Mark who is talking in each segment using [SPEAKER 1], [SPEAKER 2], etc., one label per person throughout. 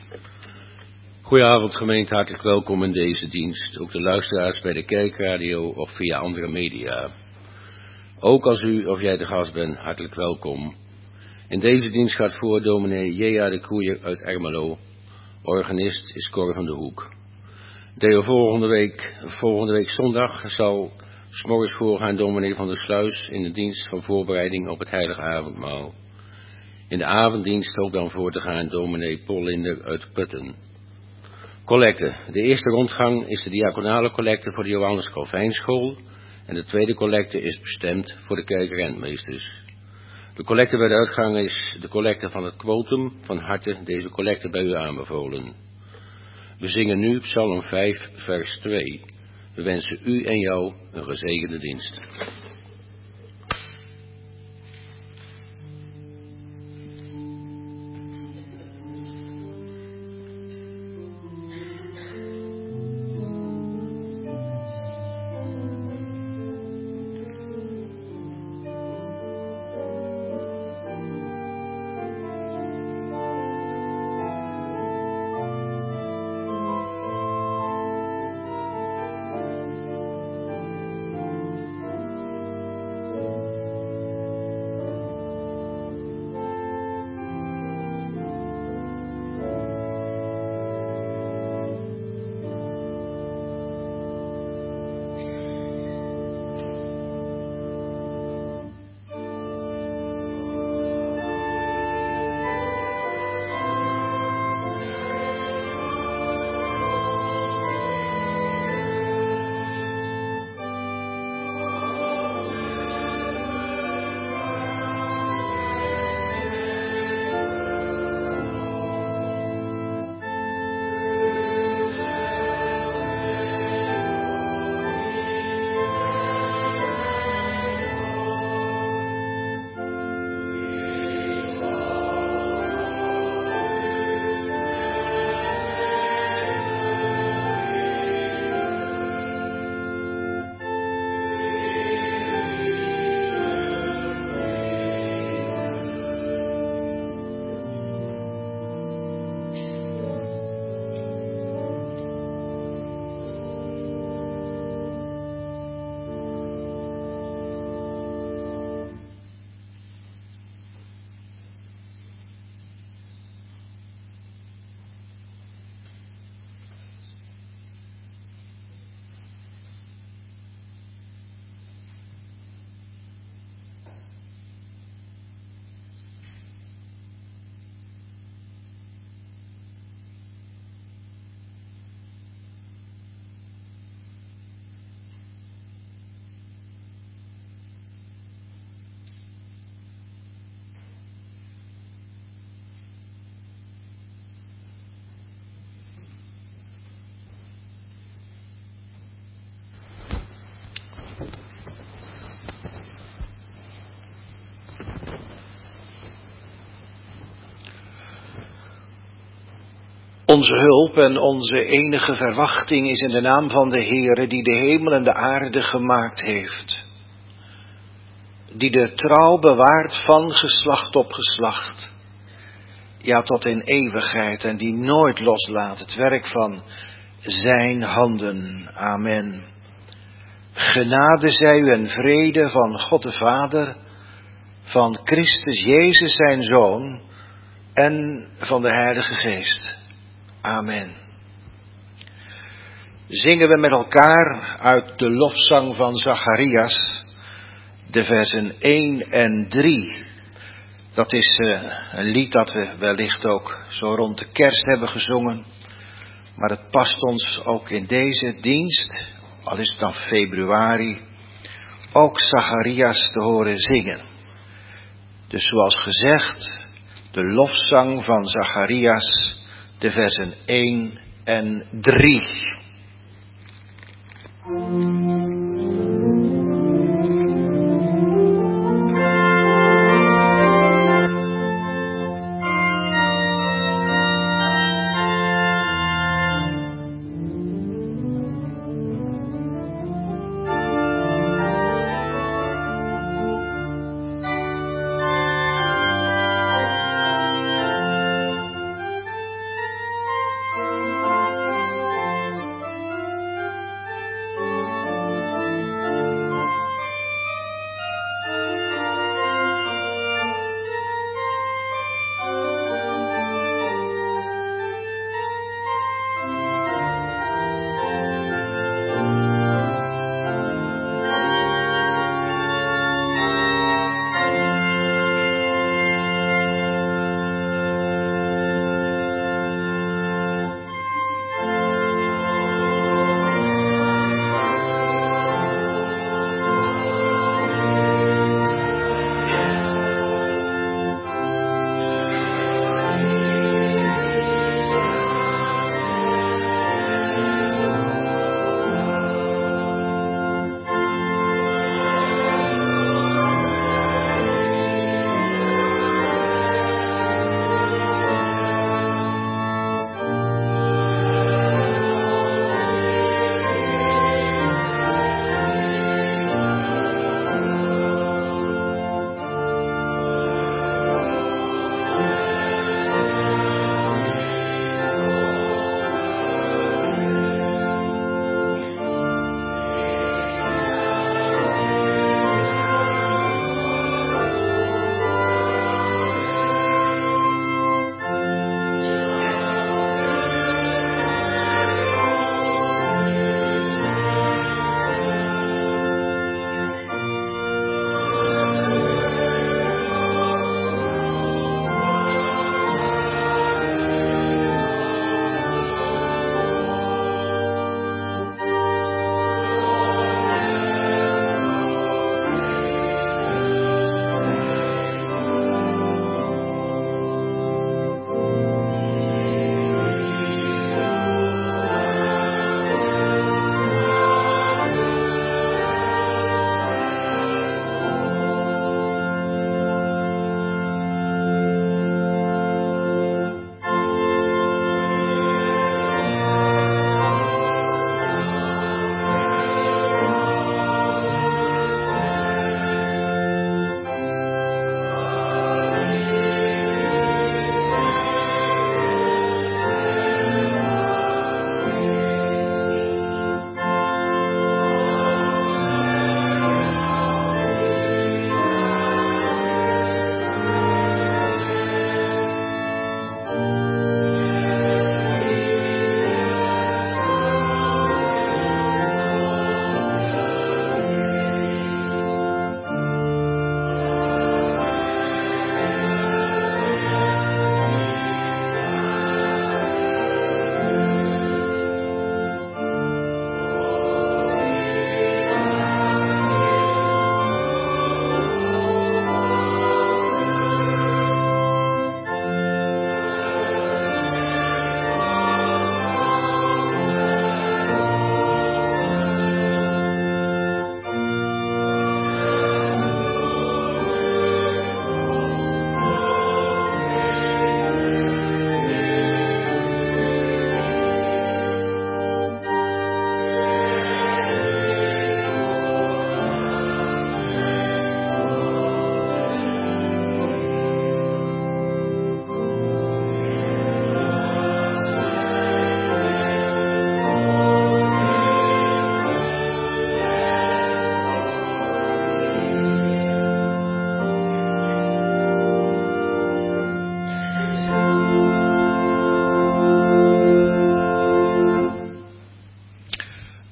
[SPEAKER 1] Goedenavond gemeente, hartelijk welkom in deze dienst. Ook de luisteraars bij de kerkradio of via andere media. Ook als u of jij de gast bent, hartelijk welkom. In deze dienst gaat voor dominee J.A. de Kroeijer uit Ermelo. Organist is Cor van de Hoek. Volgende week zondag zal 's morgens voorgaan dominee van der Sluis in de dienst van voorbereiding op het heilige avondmaal. In de avonddienst ook dan voor te gaan dominee Paul Linder uit Putten. Collecte. De eerste rondgang is de diaconale collecte voor de Johannes Calvijnschool en de tweede collecte is bestemd voor de kerkrentmeesters. De collecte bij de uitgang is de collecte van het quotum. Van harte deze collecte bij u aanbevolen. We zingen nu Psalm 5 vers 2. We wensen u en jou een gezegende dienst.
[SPEAKER 2] Onze hulp en onze enige verwachting is in de naam van de Heere die de hemel en de aarde gemaakt heeft. Die de trouw bewaart van geslacht op geslacht. Ja, tot in eeuwigheid en die nooit loslaat het werk van zijn handen. Amen. Genade zij u en vrede van God de Vader, van Christus Jezus zijn Zoon en van de Heilige Geest. Amen. Zingen we met elkaar uit de lofzang van Zacharias, de versen 1 en 3. Dat is een lied dat we wellicht ook zo rond de kerst hebben gezongen. Maar het past ons ook in deze dienst, al is het dan februari, ook Zacharias te horen zingen. Dus zoals gezegd, de lofzang van Zacharias, de versen 1 en 3.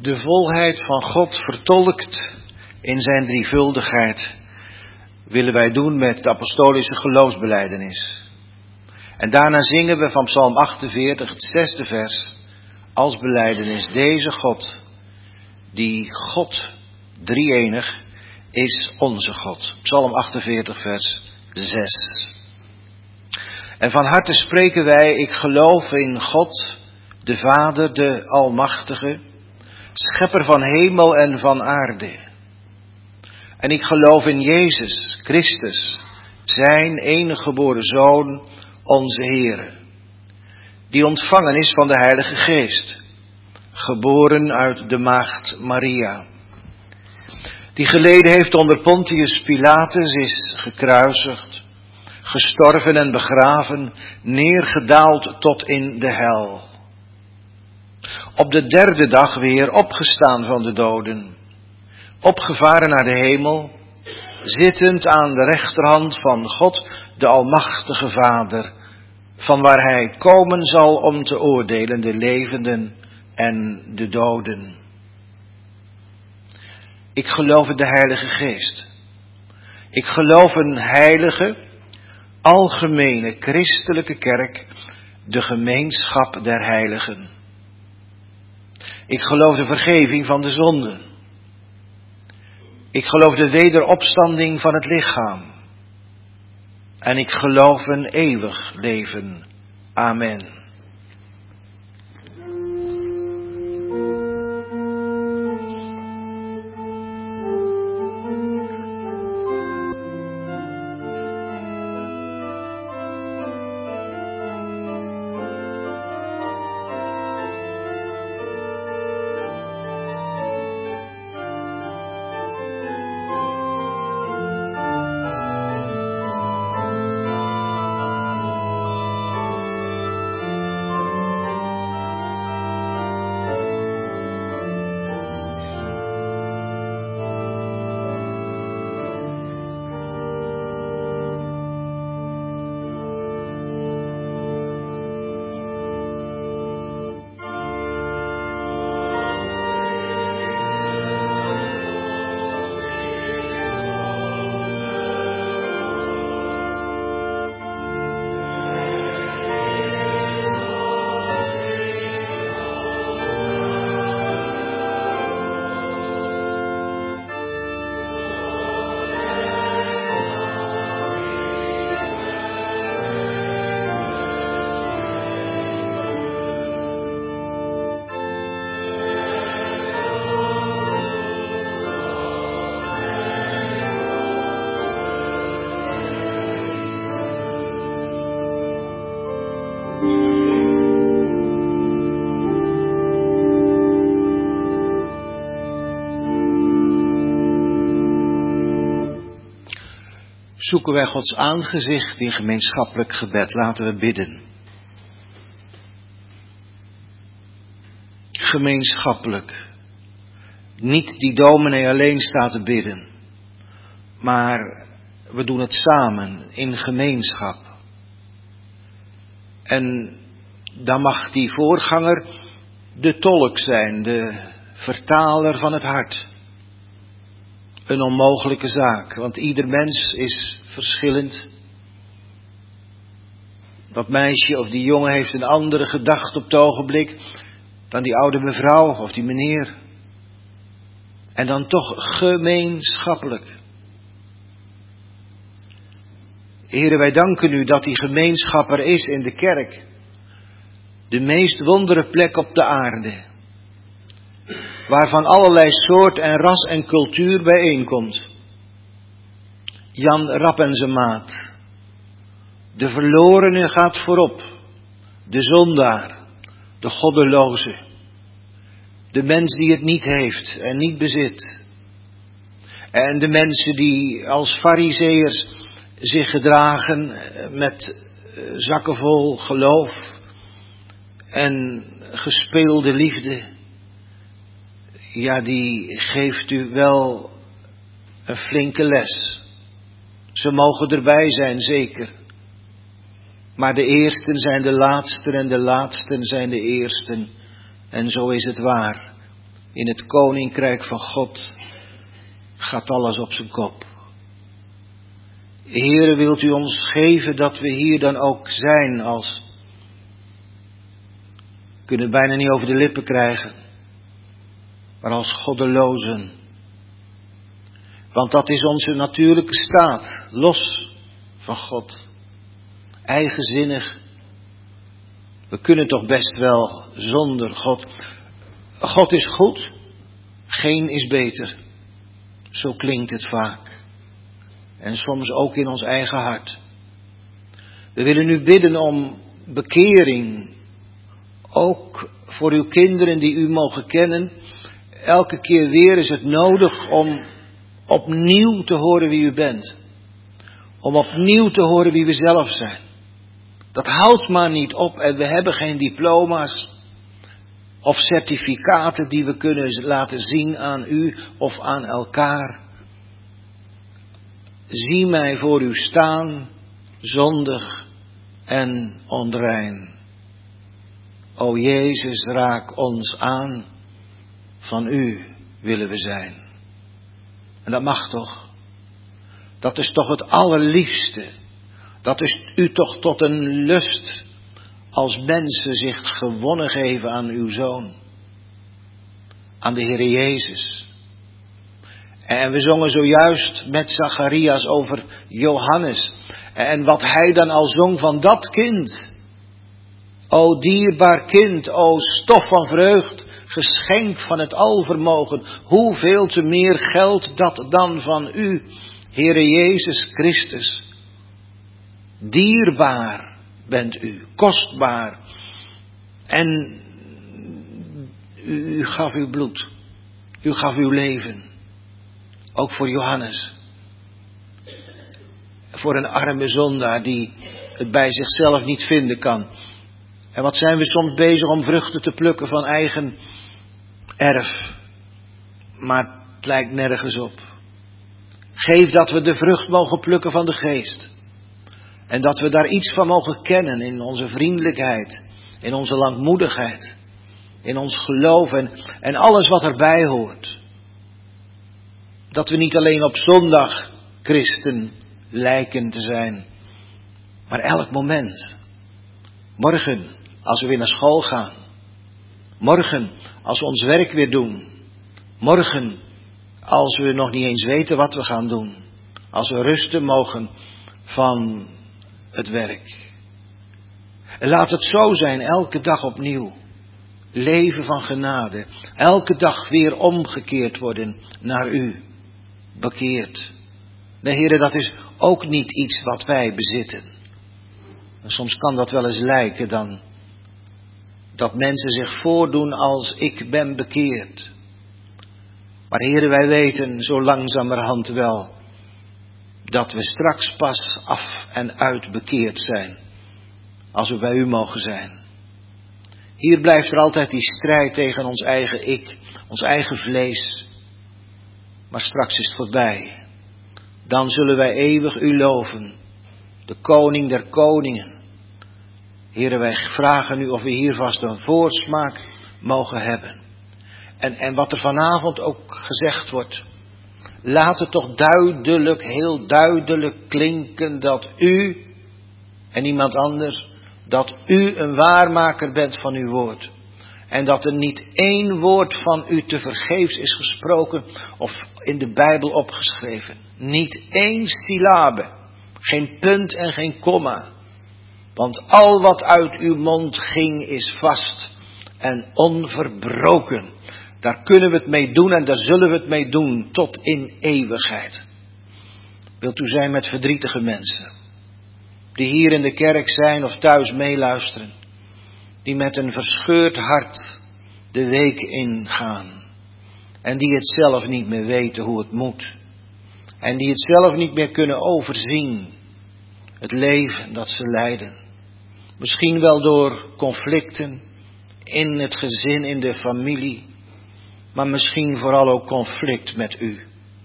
[SPEAKER 2] de volheid van God vertolkt in zijn drievuldigheid willen wij doen met de apostolische geloofsbelijdenis. En daarna zingen we van Psalm 48, het 6e vers, als belijdenis: deze God, die God drie-enig, is onze God. Psalm 48, vers 6. En van harte spreken wij: ik geloof in God, de Vader, de Almachtige, schepper van hemel en van aarde. En ik geloof in Jezus Christus, zijn enige geboren Zoon, onze Heere, die ontvangen is van de Heilige Geest, geboren uit de maagd Maria, die geleden heeft onder Pontius Pilatus, is gekruisigd, gestorven en begraven, neergedaald tot in de hel. Op de derde dag weer opgestaan van de doden, opgevaren naar de hemel, zittend aan de rechterhand van God, de Almachtige Vader, van waar hij komen zal om te oordelen de levenden en de doden. Ik geloof in de Heilige Geest. Ik geloof een heilige, algemene christelijke kerk, de gemeenschap der heiligen. Ik geloof de vergeving van de zonden. Ik geloof de wederopstanding van het lichaam. En ik geloof een eeuwig leven. Amen. Zoeken wij Gods aangezicht in gemeenschappelijk gebed. Laten we bidden. Gemeenschappelijk. Niet die dominee alleen staat te bidden. Maar we doen het samen in gemeenschap. En dan mag die voorganger de tolk zijn, de vertaler van het hart. Een onmogelijke zaak, want ieder mens is verschillend. Dat meisje of die jongen heeft een andere gedachte op het ogenblik dan die oude mevrouw of die meneer. En dan toch gemeenschappelijk. Heere, wij danken u dat die gemeenschap er is in de kerk. De meest wondere plek op de aarde. Waarvan allerlei soort en ras en cultuur bijeenkomt. Jan Rap en zijn maat. De verlorene gaat voorop. De zondaar. De goddeloze. De mens die het niet heeft en niet bezit. En de mensen die als farizeeërs zich gedragen met zakken vol geloof en gespeelde liefde. Ja, die geeft u wel een flinke les. Ze mogen erbij zijn, zeker. Maar de eersten zijn de laatsten en de laatsten zijn de eersten. En zo is het waar. In het koninkrijk van God gaat alles op zijn kop. Heere, wilt u ons geven dat we hier dan ook zijn als... We kunnen het bijna niet over de lippen krijgen. Maar als goddelozen. Want dat is onze natuurlijke staat. Los van God. Eigenzinnig. We kunnen toch best wel zonder God. God is goed. Geen is beter. Zo klinkt het vaak. En soms ook in ons eigen hart. We willen u bidden om bekering. Ook voor uw kinderen die u mogen kennen. Elke keer weer is het nodig om opnieuw te horen wie u bent. Om opnieuw te horen wie we zelf zijn. Dat houdt maar niet op en we hebben geen diploma's of certificaten die we kunnen laten zien aan u of aan elkaar. Zie mij voor u staan, zondig en onrein. O Jezus, raak ons aan, van u willen we zijn. En dat mag toch? Dat is toch het allerliefste. Dat is u toch tot een lust als mensen zich gewonnen geven aan uw Zoon. Aan de Heere Jezus. En we zongen zojuist met Zacharias over Johannes. En wat hij dan al zong van dat kind. O dierbaar kind, o stof van vreugd, geschenk van het alvermogen. Hoeveel te meer geldt dat dan van u, Heere Jezus Christus. Dierbaar bent u, kostbaar. En u gaf uw bloed. U gaf uw leven. Ook voor Johannes. Voor een arme zondaar die het bij zichzelf niet vinden kan. En wat zijn we soms bezig om vruchten te plukken van eigen erf. Maar het lijkt nergens op. Geef dat we de vrucht mogen plukken van de geest. En dat we daar iets van mogen kennen in onze vriendelijkheid. In onze langmoedigheid. In ons geloof en alles wat erbij hoort. Dat we niet alleen op zondag christen lijken te zijn. Maar elk moment. Morgen als we weer naar school gaan. Morgen als we ons werk weer doen. Morgen als we nog niet eens weten wat we gaan doen. Als we rusten mogen van het werk. En laat het zo zijn, elke dag opnieuw. Leven van genade. Elke dag weer omgekeerd worden naar u. Bekeerd. Nee, Heere, dat is ook niet iets wat wij bezitten. En soms kan dat wel eens lijken dan dat mensen zich voordoen als ik ben bekeerd. Maar Heere, wij weten zo langzamerhand wel dat we straks pas af en uit bekeerd zijn. Als we bij u mogen zijn. Hier blijft er altijd die strijd tegen ons eigen ik, ons eigen vlees. Maar straks is het voorbij. Dan zullen wij eeuwig u loven. De koning der koningen. Heere, wij vragen u of we hier vast een voorsmaak mogen hebben. En wat er vanavond ook gezegd wordt. Laat het toch duidelijk, heel duidelijk klinken dat u en niemand anders, dat u een waarmaker bent van uw woord. En dat er niet één woord van u tevergeefs is gesproken of in de Bijbel opgeschreven. Niet één syllabe, geen punt en geen komma. Want al wat uit uw mond ging is vast en onverbroken. Daar kunnen we het mee doen en daar zullen we het mee doen tot in eeuwigheid. Wilt u zijn met verdrietige mensen. Die hier in de kerk zijn of thuis meeluisteren. Die met een verscheurd hart de week ingaan. En die het zelf niet meer weten hoe het moet. En die het zelf niet meer kunnen overzien. Het leven dat ze leiden. Misschien wel door conflicten in het gezin, in de familie. Maar misschien vooral ook conflict met u.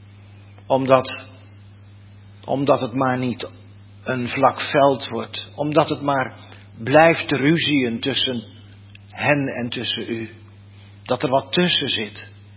[SPEAKER 2] Omdat het maar niet een vlak veld wordt. Omdat het maar blijft ruzien tussen hen en tussen u. Dat er wat tussen zit.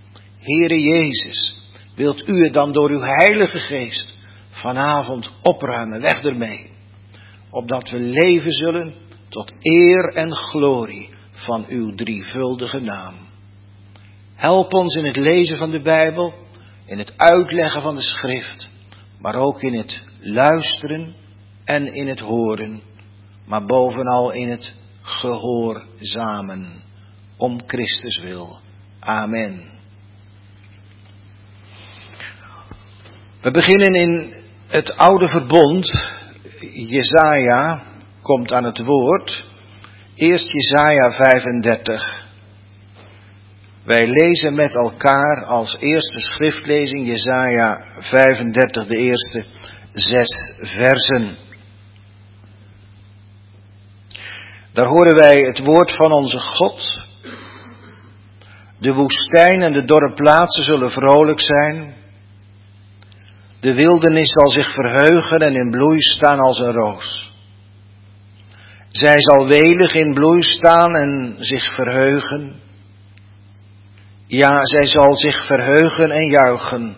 [SPEAKER 2] Heere Jezus, wilt u het dan door uw Heilige Geest vanavond opruimen, weg ermee, opdat we leven zullen tot eer en glorie van uw drievuldige naam. Help ons in het lezen van de Bijbel, in het uitleggen van de schrift, maar ook in het luisteren en in het horen, maar bovenal in het gehoorzamen, om Christus wil. Amen. We beginnen in het oude verbond. Jesaja komt aan het woord. Eerst Jesaja 35. Wij lezen met elkaar als eerste schriftlezing Jesaja 35, de eerste 6 versen. Daar horen wij het woord van onze God. De woestijn en de dorre plaatsen zullen vrolijk zijn. De wildernis zal zich verheugen en in bloei staan als een roos. Zij zal welig in bloei staan en zich verheugen. Ja, zij zal zich verheugen en juichen.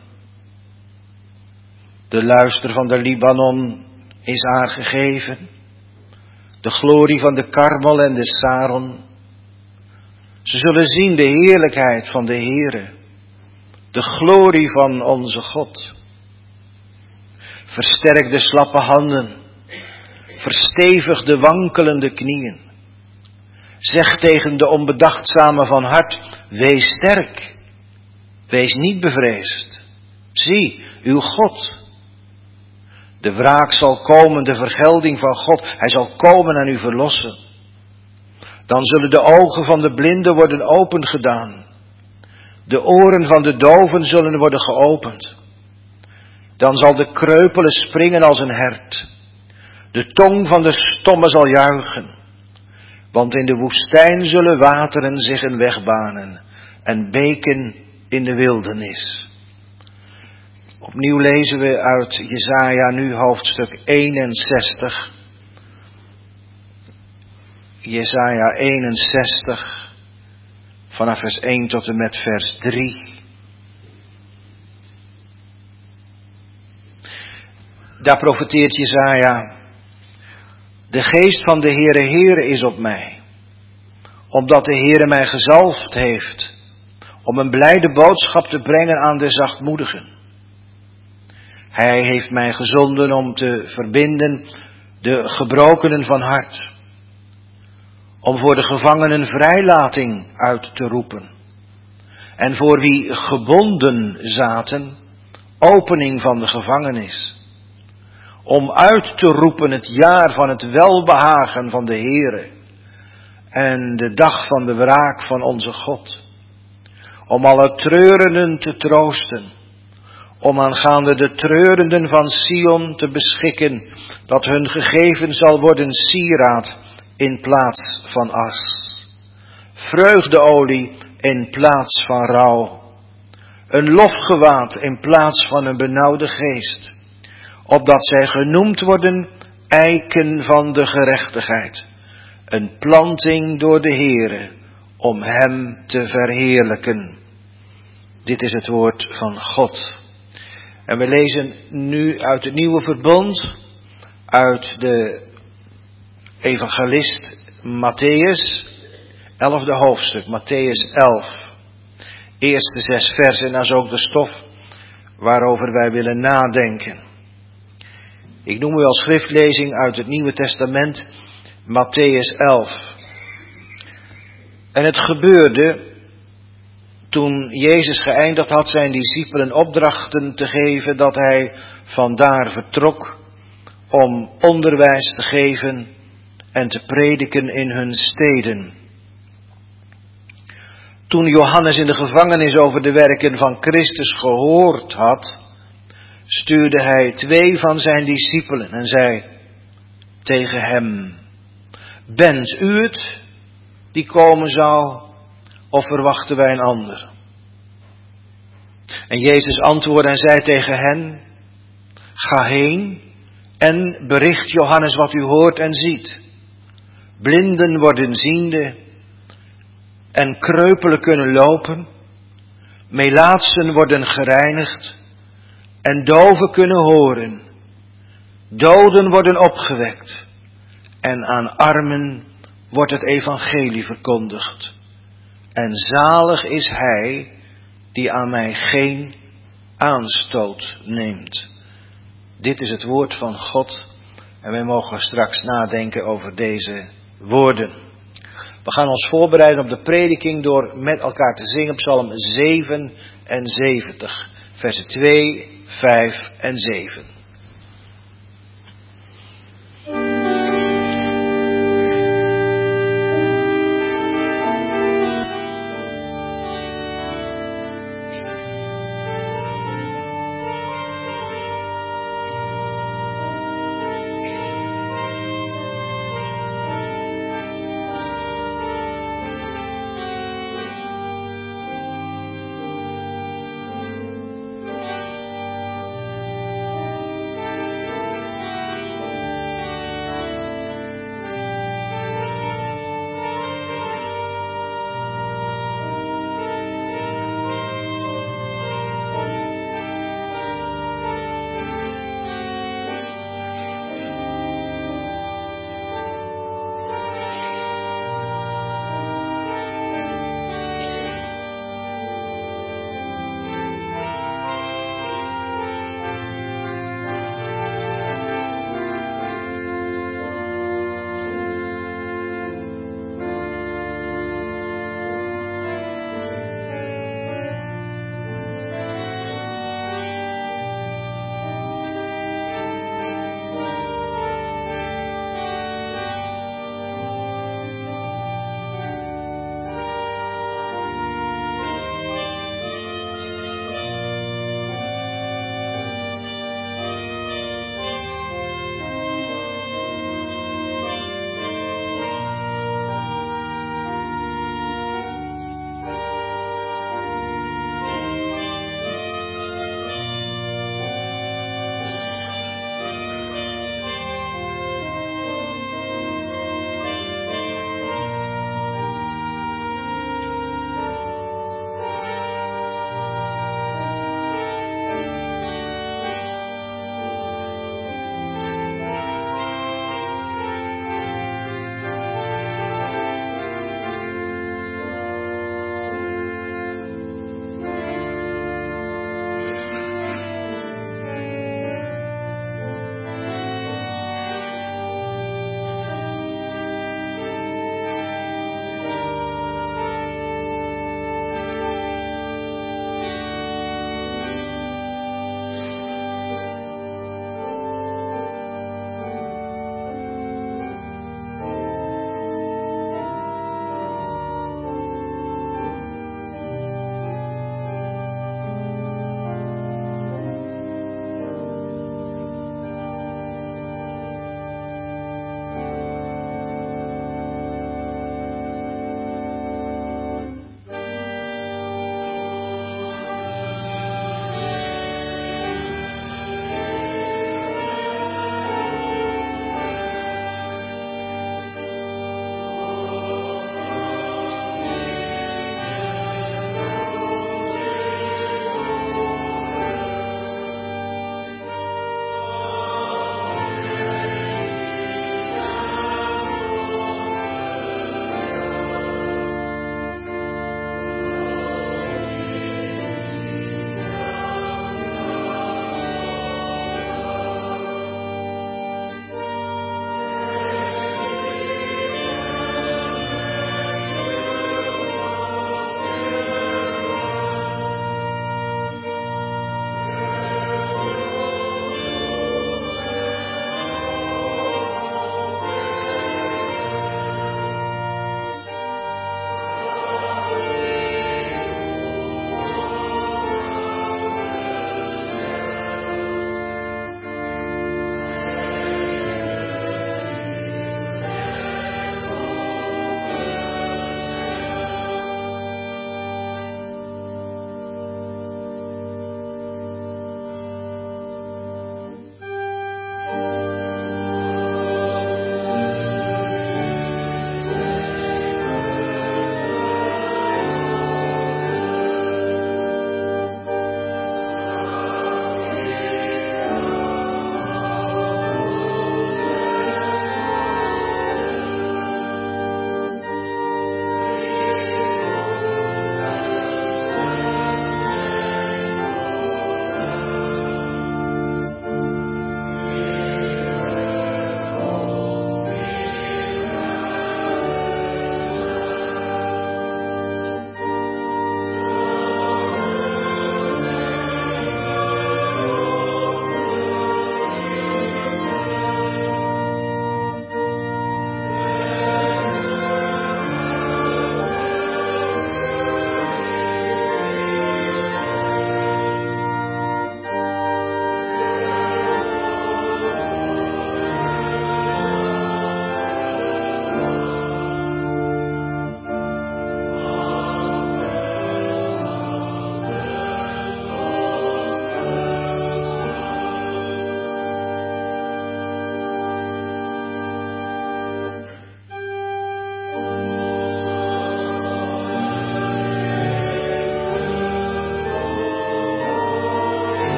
[SPEAKER 2] De luister van de Libanon is haar gegeven. De glorie van de Karmel en de Saron. Ze zullen zien de heerlijkheid van de Heere. De glorie van onze God. Versterk de slappe handen. Verstevig de wankelende knieën. Zeg tegen de onbedachtzame van hart, wees sterk. Wees niet bevreesd. Zie, uw God. De wraak zal komen, de vergelding van God. Hij zal komen en u verlossen. Dan zullen de ogen van de blinden worden opengedaan. De oren van de doven zullen worden geopend. Dan zal de kreupele springen als een hert. De tong van de stomme zal juichen. Want in de woestijn zullen wateren zich een weg banen. En beken in de wildernis. Opnieuw lezen we uit Jesaja nu hoofdstuk 61. Jesaja 61. Vanaf vers 1 tot en met vers 3. Daar profeteert Jesaja. De geest van de Heere is op mij. Omdat de Heere mij gezalfd heeft. Om een blijde boodschap te brengen aan de zachtmoedigen. Hij heeft mij gezonden om te verbinden de gebrokenen van hart. Om voor de gevangenen vrijlating uit te roepen. En voor wie gebonden zaten, opening van de gevangenis. Om uit te roepen het jaar van het welbehagen van de Heere. En de dag van de wraak van onze God. Om alle treurenden te troosten. Om aangaande de treurenden van Sion te beschikken, dat hun gegeven zal worden sieraad in plaats van as. Vreugdeolie in plaats van rouw. Een lofgewaad in plaats van een benauwde geest. Opdat zij genoemd worden eiken van de gerechtigheid. Een planting door de Heere om hem te verheerlijken. Dit is het woord van God. En we lezen nu uit het nieuwe verbond, uit de evangelist Mattheüs, 11e hoofdstuk, Mattheüs 11. Eerste 6 versen, en dat is ook de stof waarover wij willen nadenken. Ik noem u als schriftlezing uit het Nieuwe Testament, Mattheüs 11. En het gebeurde, toen Jezus geëindigd had zijn discipelen opdrachten te geven, dat hij vandaar vertrok om onderwijs te geven en te prediken in hun steden. Toen Johannes in de gevangenis over de werken van Christus gehoord had, stuurde hij 2 van zijn discipelen en zei tegen hem, bent u het die komen zou, of verwachten wij een ander? En Jezus antwoordde en zei tegen hen, ga heen en bericht Johannes wat u hoort en ziet. Blinden worden ziende en kreupelen kunnen lopen. Melaatsen worden gereinigd en doven kunnen horen. Doden worden opgewekt en aan armen wordt het evangelie verkondigd. En zalig is hij die aan mij geen aanstoot neemt. Dit is het woord van God en wij mogen straks nadenken over deze woorden. We gaan ons voorbereiden op de prediking door met elkaar te zingen Psalm 77, versen 2, 5 en 7.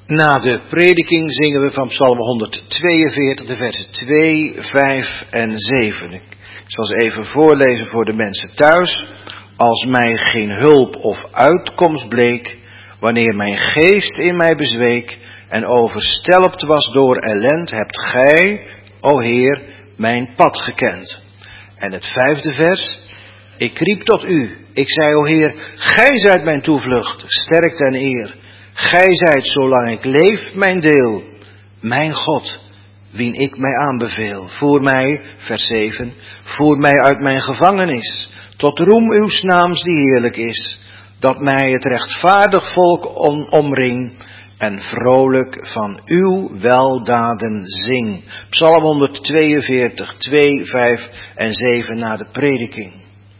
[SPEAKER 2] Na de prediking zingen we van Psalm 142, de versen 2, 5 en 7. Ik zal ze even voorlezen voor de mensen thuis. Als mij geen hulp of uitkomst bleek, wanneer mijn geest in mij bezweek en overstelpt was door ellend, hebt gij, o Heer, mijn pad gekend. En het 5e vers. Ik riep tot u. Ik zei, o Heer, gij zijt mijn toevlucht, sterkte en eer. Gij zijt, zolang ik leef, mijn deel. Mijn God, wien ik mij aanbeveel. Voer mij, vers 7, voer mij uit mijn gevangenis, tot roem uws naams die heerlijk is. Dat mij het rechtvaardig volk omring en vrolijk van uw weldaden zing. Psalm 142, 2, 5 en 7 na de prediking.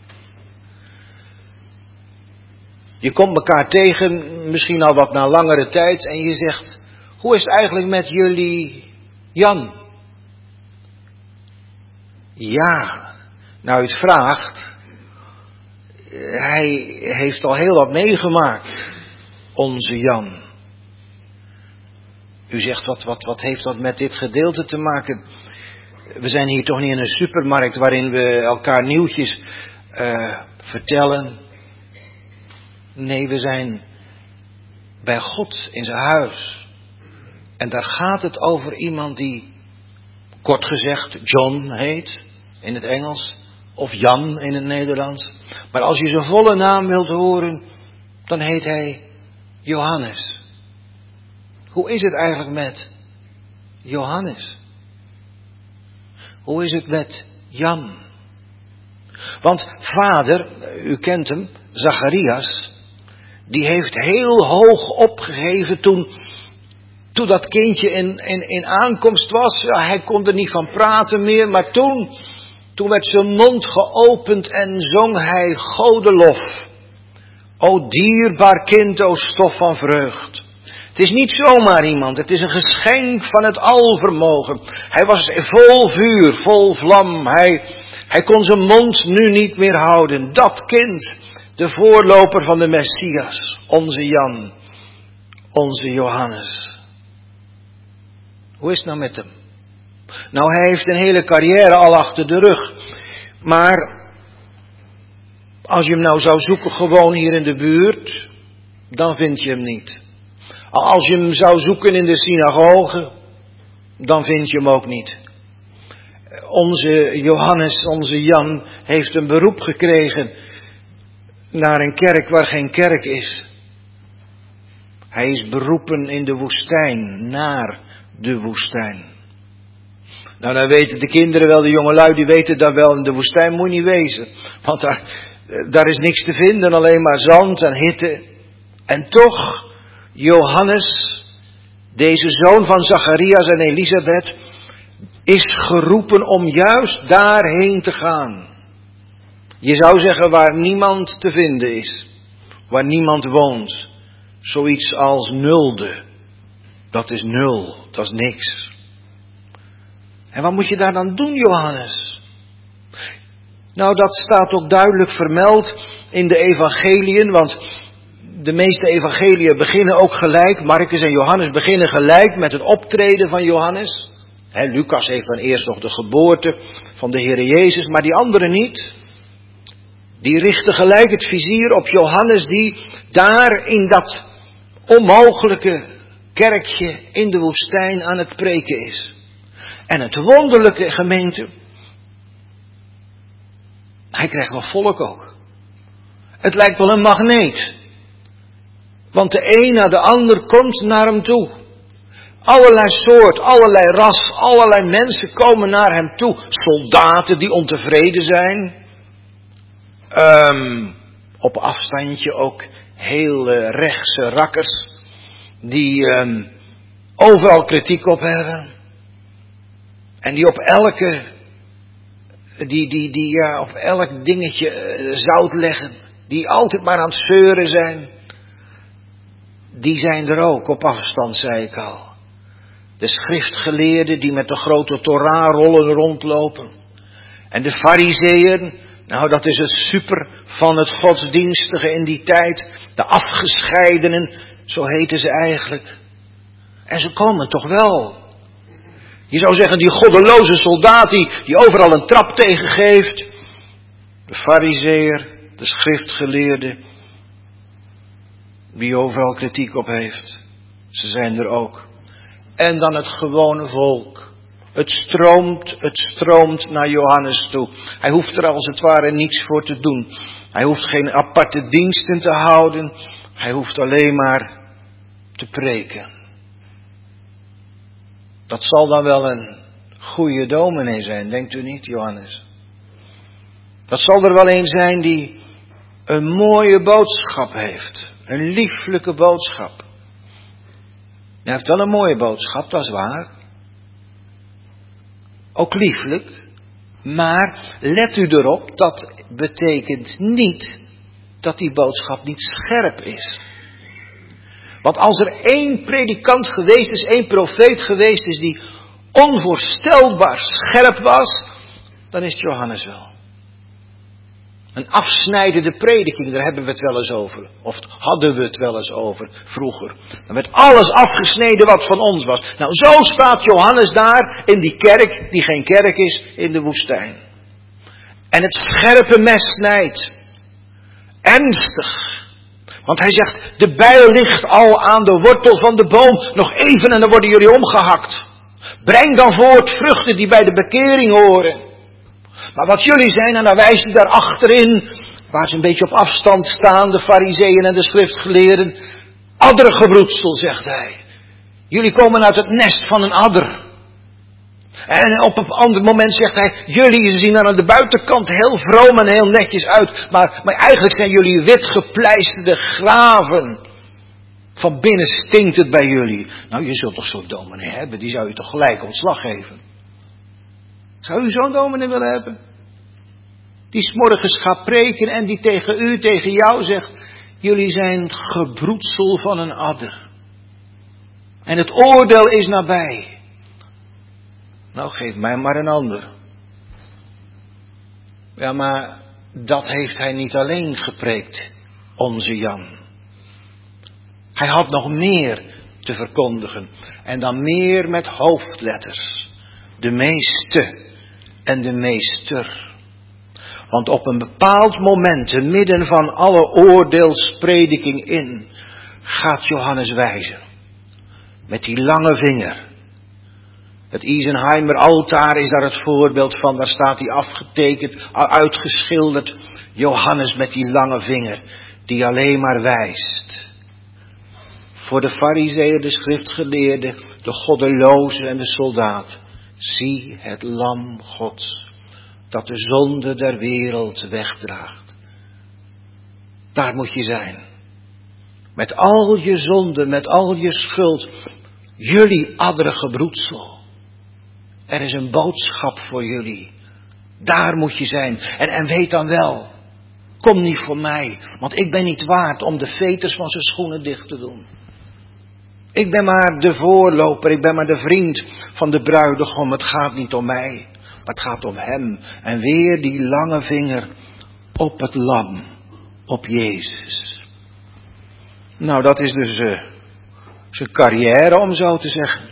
[SPEAKER 2] Je komt elkaar tegen, misschien al wat na langere tijd, en je zegt, hoe is het eigenlijk met jullie Jan? Ja, nou u het vraagt, hij heeft al heel wat meegemaakt, onze Jan. U zegt, wat heeft dat met dit gedeelte te maken? We zijn hier toch niet in een supermarkt waarin we elkaar nieuwtjes vertellen. Nee, we zijn bij God in zijn huis. En daar gaat het over iemand die, kort gezegd, John heet in het Engels. Of Jan in het Nederlands. Maar als je zijn volle naam wilt horen, dan heet hij Johannes. Hoe is het eigenlijk met Johannes? Hoe is het met Jan? Want vader, u kent hem, Zacharias, die heeft heel hoog opgegeven toen dat kindje in aankomst was. Ja, hij kon er niet van praten meer, maar toen werd zijn mond geopend en zong hij godelof. O dierbaar kind, o stof van vreugd. Het is niet zomaar iemand, het is een geschenk van het alvermogen. Hij was vol vuur, vol vlam, hij kon zijn mond nu niet meer houden. Dat kind, de voorloper van de Messias, onze Jan, onze Johannes. Hoe is het nou met hem? Nou, hij heeft een hele carrière al achter de rug. Maar als je hem nou zou zoeken gewoon hier in de buurt, dan vind je hem niet. Als je hem zou zoeken in de synagoge, dan vind je hem ook niet. Onze Johannes, onze Jan, heeft een beroep gekregen naar een kerk waar geen kerk is. Hij is beroepen in de woestijn, naar de woestijn. Nou, dan weten de kinderen wel, de jongelui, die weten dat wel. In de woestijn moet je niet wezen. Want daar is niks te vinden, alleen maar zand en hitte. En toch, Johannes, deze zoon van Zacharias en Elisabeth, is geroepen om juist daarheen te gaan. Je zou zeggen waar niemand te vinden is. Waar niemand woont. Zoiets als nulde. Dat is nul, dat is niks. En wat moet je daar dan doen, Johannes? Nou, dat staat ook duidelijk vermeld in de evangeliën, want de meeste evangeliën beginnen ook gelijk, Marcus en Johannes beginnen gelijk met het optreden van Johannes. Lucas heeft dan eerst nog de geboorte van de Heere Jezus, maar die anderen niet. Die richten gelijk het vizier op Johannes die daar in dat onmogelijke kerkje in de woestijn aan het preken is. En het wonderlijke, gemeente, hij krijgt nog volk ook. Het lijkt wel een magneet. Want de een na de ander komt naar hem toe. Allerlei soort, allerlei ras, allerlei mensen komen naar hem toe. Soldaten die ontevreden zijn. Op afstandje ook heel rechtse rakkers. Die overal kritiek op hebben. En die op op elk dingetje zout leggen. Die altijd maar aan het zeuren zijn. Die zijn er ook op afstand, zei ik al. De schriftgeleerden die met de grote Torah-rollen rondlopen. En de farizeeën, nou dat is het super van het godsdienstige in die tijd. De afgescheidenen, zo heten ze eigenlijk. En ze komen toch wel. Je zou zeggen, die goddeloze soldaat die overal een trap tegen geeft. De farizeeër, de schriftgeleerde, die overal kritiek op heeft. Ze zijn er ook. En dan het gewone volk. Het stroomt naar Johannes toe. Hij hoeft er als het ware niets voor te doen. Hij hoeft geen aparte diensten te houden. Hij hoeft alleen maar te preken. Dat zal dan wel een goede dominee zijn, denkt u niet, Johannes? Dat zal er wel een zijn die een mooie boodschap heeft. Een lieflijke boodschap. Hij heeft wel een mooie boodschap, dat is waar. Ook lieflijk. Maar let u erop, dat betekent niet dat die boodschap niet scherp is. Want als er één predikant geweest is, één profeet geweest is die onvoorstelbaar scherp was, dan is het Johannes wel. Een afsnijdende prediking, daar hebben we het wel eens over. Of hadden we het wel eens over vroeger. Dan werd alles afgesneden wat van ons was. Nou, zo staat Johannes daar in die kerk, die geen kerk is, in de woestijn. En het scherpe mes snijdt. Ernstig. Want hij zegt, de bijl ligt al aan de wortel van de boom. Nog even en dan worden jullie omgehakt. Breng dan voort vruchten die bij de bekering horen. Maar wat jullie zijn, en dan wijst hij daar achterin, waar ze een beetje op afstand staan, de farizeeën en de schriftgeleerden. Addergebroedsel, zegt hij. Jullie komen uit het nest van een adder. En op een ander moment zegt hij, jullie zien er aan de buitenkant heel vroom en heel netjes uit. Maar eigenlijk zijn jullie witgepleisterde graven. Van binnen stinkt het bij jullie. Nou, je zult toch zo'n dominee hebben, die zou je toch gelijk ontslag geven. Zou u zo'n dominee willen hebben? Die 's morgens gaat preken en die tegen u, tegen jou zegt, jullie zijn gebroedsel van een adder. En het oordeel is nabij. Nou, geef mij maar een ander. Ja, maar dat heeft hij niet alleen gepreekt, onze Jan. Hij had nog meer te verkondigen. En dan meer met hoofdletters. De meeste en de meester. Want op een bepaald moment, te midden van alle oordeelsprediking in, gaat Johannes wijzen. Met die lange vinger. Het Isenheimer altaar is daar het voorbeeld van. Daar staat hij afgetekend, uitgeschilderd. Johannes met die lange vinger, die alleen maar wijst. Voor de farizeeën, de schriftgeleerden, de goddelozen en de soldaat. Zie het lam Gods, dat de zonde der wereld wegdraagt. Daar moet je zijn. Met al je zonde, met al je schuld. Jullie addergebroedsel. Er is een boodschap voor jullie. Daar moet je zijn. En weet dan wel. Kom niet voor mij. Want ik ben niet waard om de veters van zijn schoenen dicht te doen. Ik ben maar de voorloper. Ik ben maar de vriend van de bruidegom. Het gaat niet om mij. Maar het gaat om hem. En weer die lange vinger op het lam. Op Jezus. Nou, dat is dus zijn carrière, om zo te zeggen.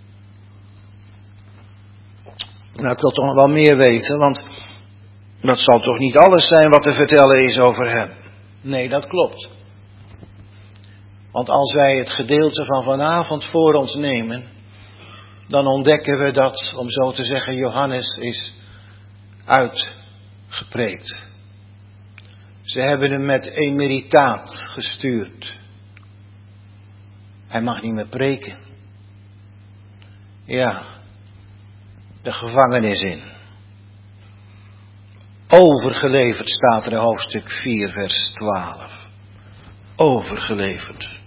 [SPEAKER 2] Nou, ik wil toch nog wel meer weten, want dat zal toch niet alles zijn wat te vertellen is over hem. Nee, dat klopt. Want als wij het gedeelte van vanavond voor ons nemen, dan ontdekken we dat, om zo te zeggen, Johannes is uitgepreekt. Ze hebben hem met emeritaat gestuurd. Hij mag niet meer preken. Ja, de gevangenis in. Overgeleverd staat er in hoofdstuk 4 vers 12. Overgeleverd.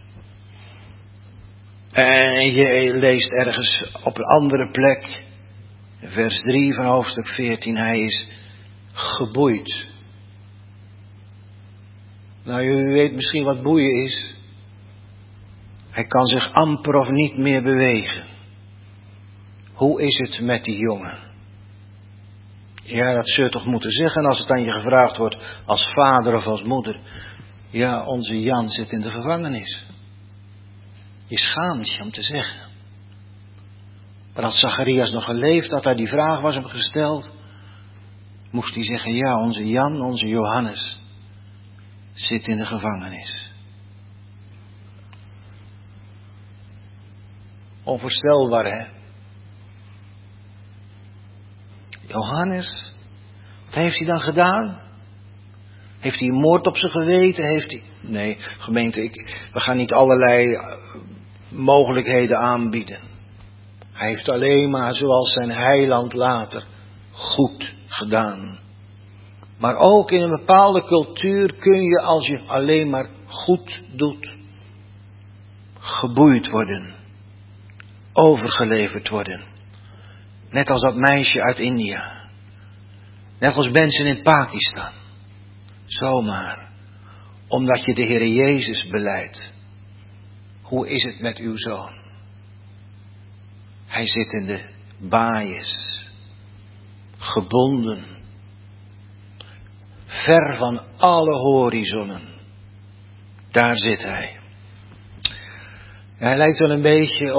[SPEAKER 2] En je leest ergens op een andere plek, vers 3 van hoofdstuk 14, hij is geboeid. Nou, u weet misschien wat boeien is. Hij kan zich amper of niet meer bewegen. Hoe is het met die jongen? Ja, dat zul je toch moeten zeggen als het aan je gevraagd wordt als vader of als moeder. Ja, onze Jan zit in de gevangenis. Je schaamt je om te zeggen. Maar als Zacharias nog geleefd had, hij die vraag was hem gesteld, moest hij zeggen, ja, onze Jan, onze Johannes zit in de gevangenis. Onvoorstelbaar, hè? Johannes, wat heeft hij dan gedaan? Heeft hij een moord op zijn geweten? Nee, gemeente, we gaan niet allerlei mogelijkheden aanbieden. Hij heeft alleen maar, zoals zijn heiland later, goed gedaan. Maar ook in een bepaalde cultuur kun je, als je alleen maar goed doet, geboeid worden. Overgeleverd worden. Net als dat meisje uit India. Net als mensen in Pakistan. Zomaar. Omdat je de Heer Jezus belijdt. Hoe is het met uw zoon? Hij zit in de baaiers. Gebonden. Ver van alle horizonnen. Daar zit hij. Hij lijkt wel een beetje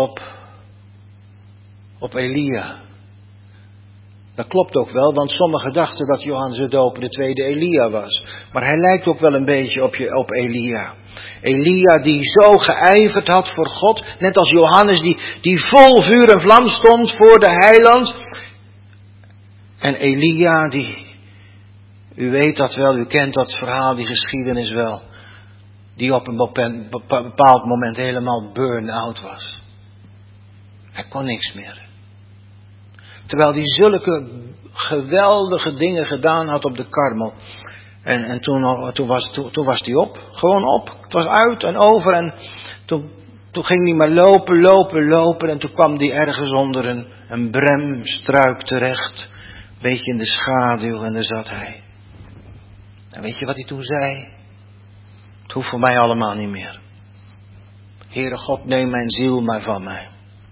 [SPEAKER 2] op Elia. Dat klopt ook wel, want sommigen dachten dat Johannes de Doper de tweede Elia was. Maar hij lijkt ook wel een beetje op Elia. Elia die zo geijverd had voor God, net als Johannes die vol vuur en vlam stond voor de heiland. En Elia u weet dat wel, u kent dat verhaal, die geschiedenis wel. Die op een bepaald moment helemaal burn-out was. Hij kon niks meer. Terwijl hij zulke geweldige dingen gedaan had op de Karmel. En toen was hij op. Gewoon op. Het was uit en over. En toen ging hij maar lopen. En toen kwam hij ergens onder een bremstruik terecht. Een beetje in de schaduw. En daar zat hij. En weet je wat hij toen zei? Het hoeft voor mij allemaal niet meer. Heere God, neem mijn ziel maar van mij.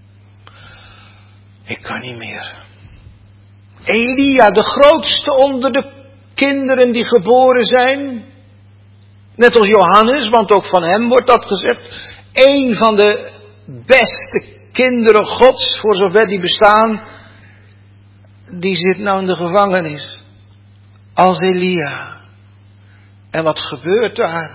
[SPEAKER 2] Ik kan niet meer. Elia, de grootste onder de kinderen die geboren zijn. Net als Johannes, want ook van hem wordt dat gezegd. Eén van de beste kinderen Gods, voor zover die bestaan. Die zit nou in de gevangenis. Als Elia. En wat gebeurt daar?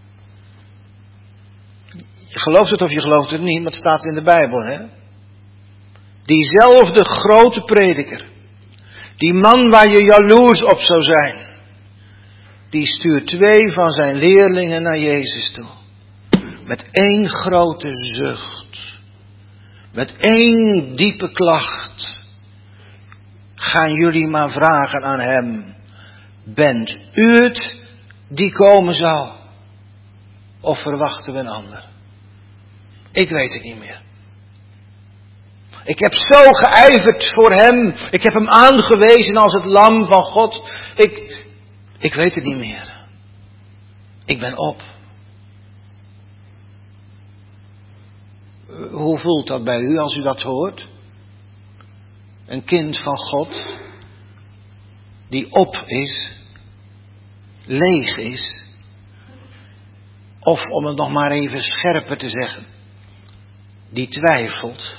[SPEAKER 2] Je gelooft het of je gelooft het niet, maar het staat in de Bijbel, hè? Diezelfde grote prediker. Die man waar je jaloers op zou zijn. Die stuurt 2 van zijn leerlingen naar Jezus toe. Met 1 grote zucht. Met 1 diepe klacht. Gaan jullie maar vragen aan hem. Bent u het die komen zou? Of verwachten we een ander? Ik weet het niet meer. Ik heb zo geijverd voor hem. Ik heb hem aangewezen als het lam van God. Ik weet het niet meer. Ik ben op. Hoe voelt dat bij u als u dat hoort? Een kind van God. Die op is. Leeg is. Of om het nog maar even scherper te zeggen. Die twijfelt.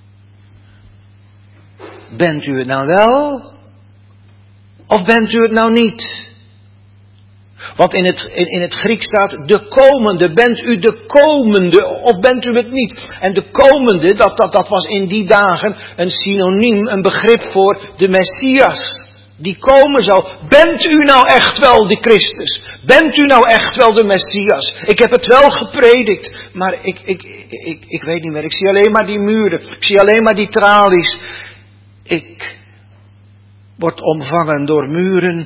[SPEAKER 2] Bent u het nou wel? Of bent u het nou niet? Want in het Grieks staat de komende. Bent u de komende of bent u het niet? En de komende, dat was in die dagen een synoniem, een begrip voor de Messias. Die komen zou. Bent u nou echt wel de Christus? Bent u nou echt wel de Messias? Ik heb het wel gepredikt, maar ik weet niet meer. Ik zie alleen maar die muren. Ik zie alleen maar die tralies. Ik word omvangen door muren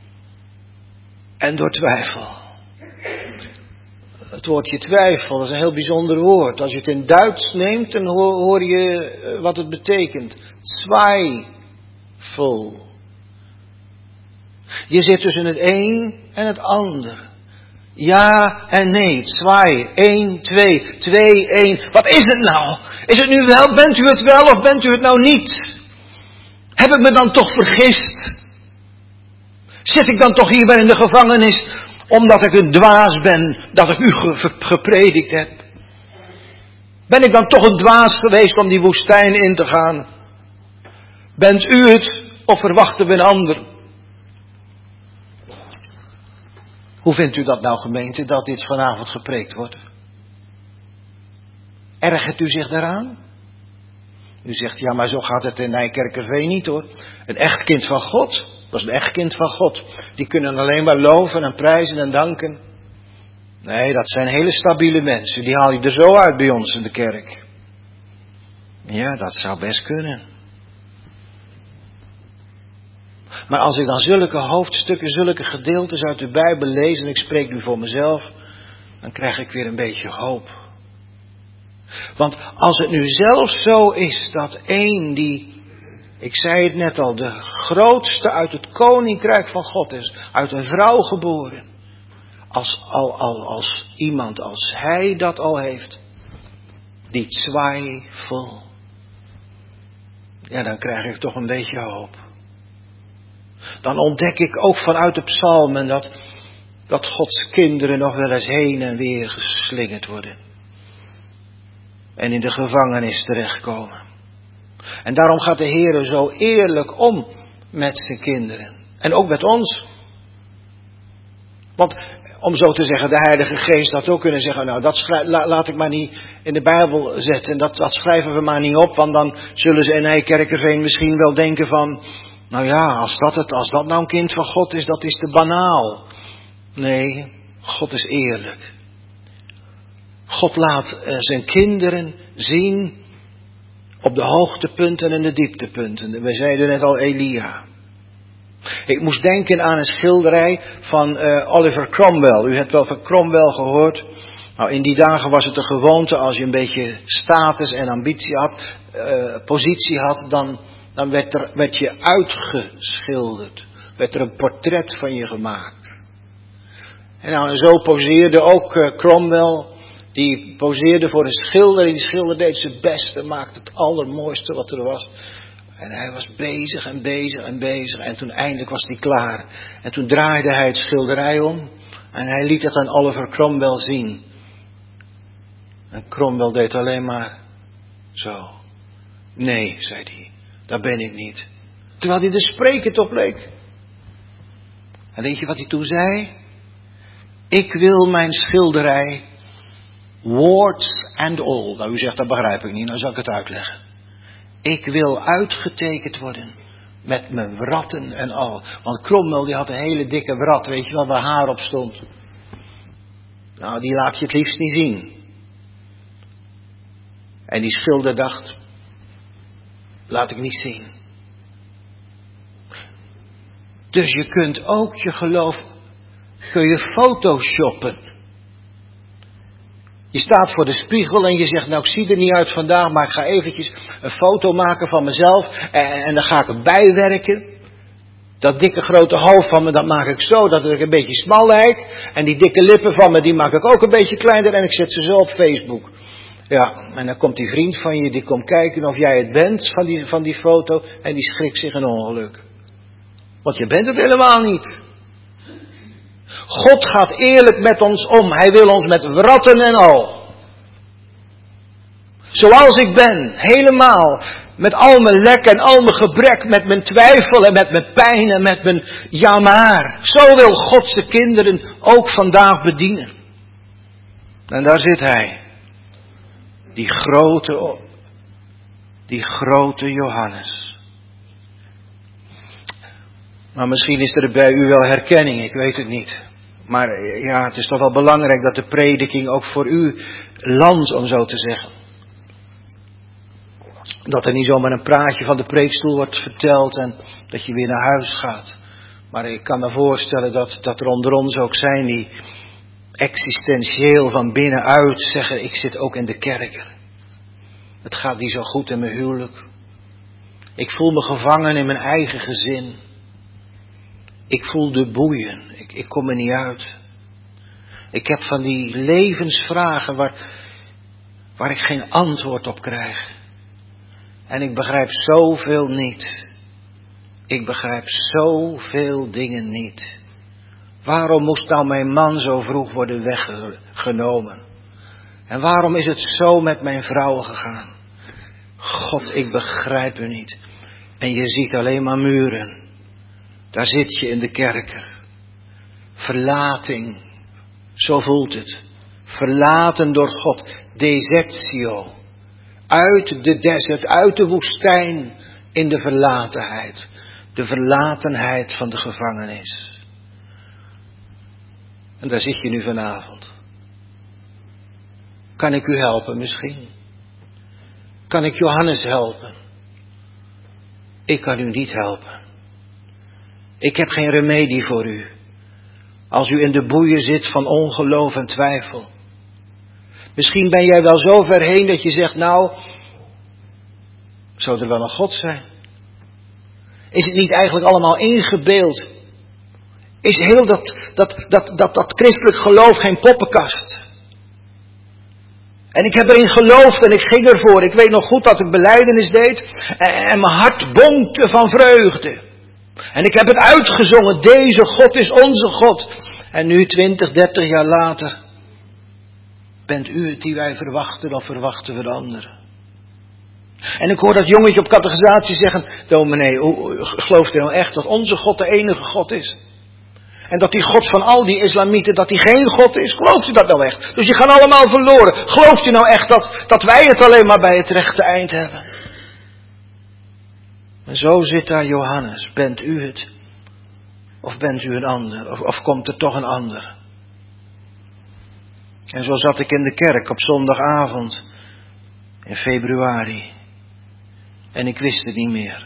[SPEAKER 2] en door twijfel. Het woordje twijfel is een heel bijzonder woord. Als je het in Duits neemt, dan hoor je wat het betekent. Twijfel. Je zit tussen het een en het ander. Ja en nee. 2, 1, 2, 2, 1. Wat is het nou? Is het nu wel? Bent u het wel of bent u het nou niet? Heb ik me dan toch vergist? Zit ik dan toch hier weer in de gevangenis omdat ik een dwaas ben dat ik u gepredikt heb? Ben ik dan toch een dwaas geweest om die woestijn in te gaan? Bent u het of verwachten we een ander? Hoe vindt u dat nou, gemeente, dat dit vanavond gepreekt wordt? Ergert u zich daaraan? U zegt, ja, maar zo gaat het in Nijkerkerveen niet hoor. Een echt kind van God, dat is een echt kind van God. Die kunnen alleen maar loven en prijzen en danken. Nee, dat zijn hele stabiele mensen. Die haal je er zo uit bij ons in de kerk. Ja, dat zou best kunnen. Maar als ik dan zulke hoofdstukken, zulke gedeeltes uit de Bijbel lees, en ik spreek nu voor mezelf, dan krijg ik weer een beetje hoop. Want als het nu zelfs zo is dat één die, ik zei het net al, de grootste uit het koninkrijk van God is, uit een vrouw geboren, als iemand als hij dat al heeft, die twijfel, ja, dan krijg ik toch een beetje hoop. Dan ontdek ik ook vanuit de psalmen dat Gods kinderen nog wel eens heen en weer geslingerd worden. En in de gevangenis terechtkomen. En daarom gaat de Heer zo eerlijk om met zijn kinderen. En ook met ons. Want om zo te zeggen, de Heilige Geest had ook kunnen zeggen, nou dat laat ik maar niet in de Bijbel zetten. Dat schrijven we maar niet op, want dan zullen ze in Nijkerkerveen misschien wel denken van, nou ja, als dat nou een kind van God is, dat is te banaal. Nee, God is eerlijk. God laat zijn kinderen zien op de hoogtepunten en de dieptepunten. We zeiden net al Elia. Ik moest denken aan een schilderij van Oliver Cromwell. U hebt wel van Cromwell gehoord. Nou, in die dagen was het een gewoonte, als je een beetje status en ambitie had, positie had, dan werd je uitgeschilderd. Werd er een portret van je gemaakt. En nou, zo poseerde ook Cromwell. Die poseerde voor een schilder. En die schilder deed zijn best en maakte het allermooiste wat er was. En hij was bezig en bezig en bezig. En toen eindelijk was hij klaar. En toen draaide hij het schilderij om. En hij liet het aan Oliver Cromwell zien. En Cromwell deed alleen maar zo. Nee, zei hij. Dat ben ik niet. Terwijl hij de spreker toch leek. En weet je wat hij toen zei? Ik wil mijn schilderij, warts and all. Nou, u zegt dat begrijp ik niet, dan zal ik het uitleggen. Ik wil uitgetekend worden met mijn wratten en al. Want Cromwell die had een hele dikke wrat, weet je wel, waar haar op stond. Nou, die laat je het liefst niet zien. En die schilder dacht, laat ik niet zien. Dus je kunt ook je geloof, kun je photoshoppen. Je staat voor de spiegel en je zegt, nou ik zie er niet uit vandaag, maar ik ga eventjes een foto maken van mezelf en dan ga ik het bijwerken. Dat dikke grote hoofd van me, dat maak ik zo, dat ik een beetje smal lijk. En die dikke lippen van me, die maak ik ook een beetje kleiner en ik zet ze zo op Facebook. Ja, en dan komt die vriend van je, die komt kijken of jij het bent van die foto en die schrikt zich een ongeluk. Want je bent het helemaal niet. God gaat eerlijk met ons om. Hij wil ons met wratten en al. Zoals ik ben, helemaal. Met al mijn lek en al mijn gebrek, met mijn twijfel en met mijn pijn en met mijn ja maar. Zo wil God zijn kinderen ook vandaag bedienen. En daar zit hij. Die grote Johannes. Maar misschien is er bij u wel herkenning, ik weet het niet. Maar ja, het is toch wel belangrijk dat de prediking ook voor u landt, om zo te zeggen. Dat er niet zomaar een praatje van de preekstoel wordt verteld en dat je weer naar huis gaat. Maar ik kan me voorstellen dat er onder ons ook zijn die existentieel van binnenuit zeggen, ik zit ook in de kerk. Het gaat niet zo goed in mijn huwelijk. Ik voel me gevangen in mijn eigen gezin. Ik voel de boeien. Ik kom er niet uit. Ik heb van die levensvragen waar ik geen antwoord op krijg. En ik begrijp zoveel niet. Ik begrijp zoveel dingen niet. Waarom moest nou mijn man zo vroeg worden weggenomen? En waarom is het zo met mijn vrouw gegaan? God, ik begrijp u niet. En je ziet alleen maar muren. Daar zit je in de kerker. Verlating. Zo voelt het. Verlaten door God. Desertio. Uit de desert, uit de woestijn. In de verlatenheid. De verlatenheid van de gevangenis. En daar zit je nu vanavond. Kan ik u helpen misschien? Kan ik Johannes helpen? Ik kan u niet helpen. Ik heb geen remedie voor u. Als u in de boeien zit van ongeloof en twijfel. Misschien ben jij wel zo ver heen dat je zegt, nou, zou er wel een God zijn? Is het niet eigenlijk allemaal ingebeeld? Is heel dat christelijk geloof geen poppenkast? En ik heb erin geloofd en ik ging ervoor. Ik weet nog goed dat ik belijdenis deed en mijn hart bonkte van vreugde. En ik heb het uitgezongen, deze God is onze God. En nu 20, 30 jaar later, bent u het die wij verwachten of verwachten we de anderen? En ik hoor dat jongetje op catechisatie zeggen, dominee, gelooft u nou echt dat onze God de enige God is? En dat die God van al die islamieten, dat die geen God is? Gelooft u dat nou echt? Dus die gaan allemaal verloren. Gelooft u nou echt dat wij het alleen maar bij het rechte eind hebben? En zo zit daar Johannes. Bent u het? Of bent u een ander? Of komt er toch een ander? En zo zat ik in de kerk op zondagavond in februari. En ik wist het niet meer.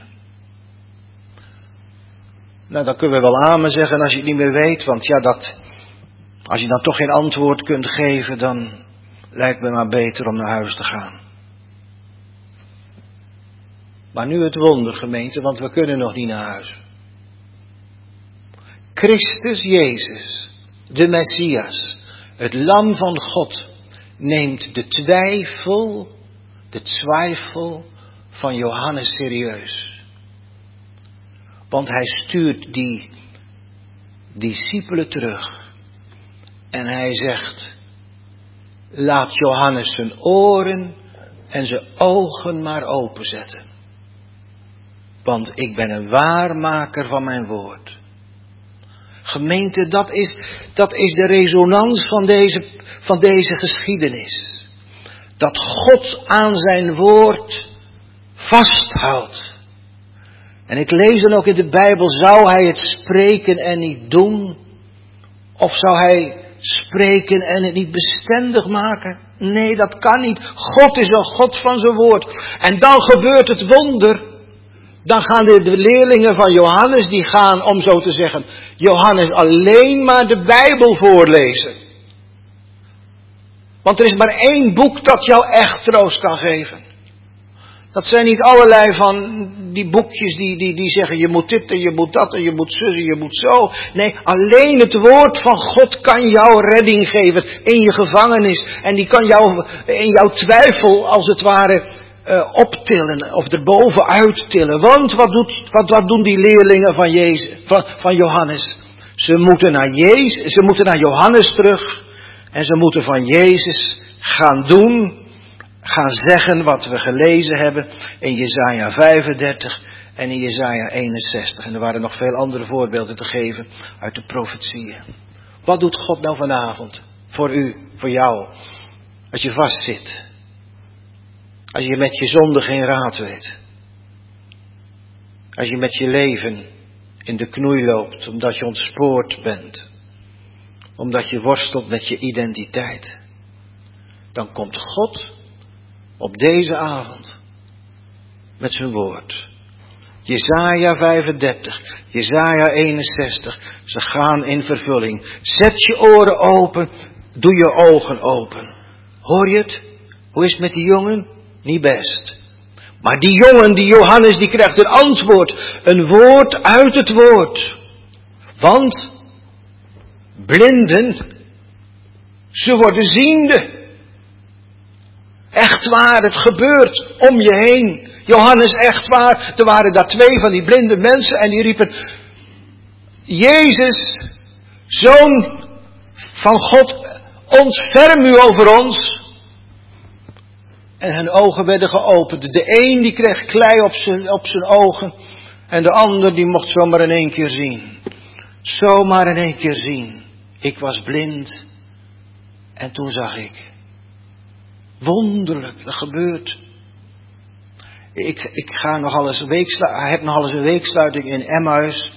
[SPEAKER 2] Nou, dan kunnen we wel amen zeggen als je het niet meer weet. Want ja, als je dan toch geen antwoord kunt geven, dan lijkt me maar beter om naar huis te gaan. Maar nu het wonder, gemeente, want we kunnen nog niet naar huis. Christus Jezus, de Messias, het Lam van God, neemt de twijfel van Johannes serieus. Want hij stuurt die discipelen terug. En hij zegt, laat Johannes zijn oren en zijn ogen maar openzetten. Want ik ben een waarmaker van mijn woord. Gemeente, dat is de resonans van deze geschiedenis. Dat God aan zijn woord vasthoudt. En ik lees dan ook in de Bijbel, zou hij het spreken en niet doen? Of zou hij spreken en het niet bestendig maken? Nee, dat kan niet. God is een God van zijn woord. En dan gebeurt het wonder. Dan gaan de leerlingen van Johannes, die gaan, om zo te zeggen, Johannes alleen maar de Bijbel voorlezen. Want er is maar één boek dat jou echt troost kan geven. Dat zijn niet allerlei van die boekjes die zeggen je moet dit en je moet dat en je moet zus en je moet zo. Nee, alleen het woord van God kan jou redding geven in je gevangenis. En die kan jou in jouw twijfel als het ware optillen of erbovenuit tillen. Want wat doen die leerlingen van Jezus, van Johannes? Ze moeten naar Johannes terug en ze moeten van Jezus gaan zeggen wat we gelezen hebben in Jesaja 35 en in Jesaja 61. En er waren nog veel andere voorbeelden te geven uit de profetieën. Wat doet God nou vanavond? Voor u, voor jou. Als je vastzit. Als je met je zonde geen raad weet. Als je met je leven in de knoei loopt omdat je ontspoord bent. Omdat je worstelt met je identiteit. Dan komt God op deze avond met zijn woord. Jesaja 35, Jesaja 61, ze gaan in vervulling. Zet je oren open, doe je ogen open. Hoor je het? Hoe is het met die jongen? Niet best. Maar die jongen, die Johannes, die krijgt een antwoord. Een woord uit het woord. Want blinden, ze worden ziende. Echt waar, het gebeurt om je heen. Johannes, echt waar, er waren daar 2 van die blinde mensen en die riepen, Jezus, Zoon van God, ontferm u over ons. En hun ogen werden geopend. De een die kreeg klei op zijn ogen. En de ander die mocht zomaar in één keer zien. Zomaar in één keer zien. Ik was blind. En toen zag ik. Wonderlijk, dat gebeurt. Ik heb nogal eens een weeksluiting in Emmaus.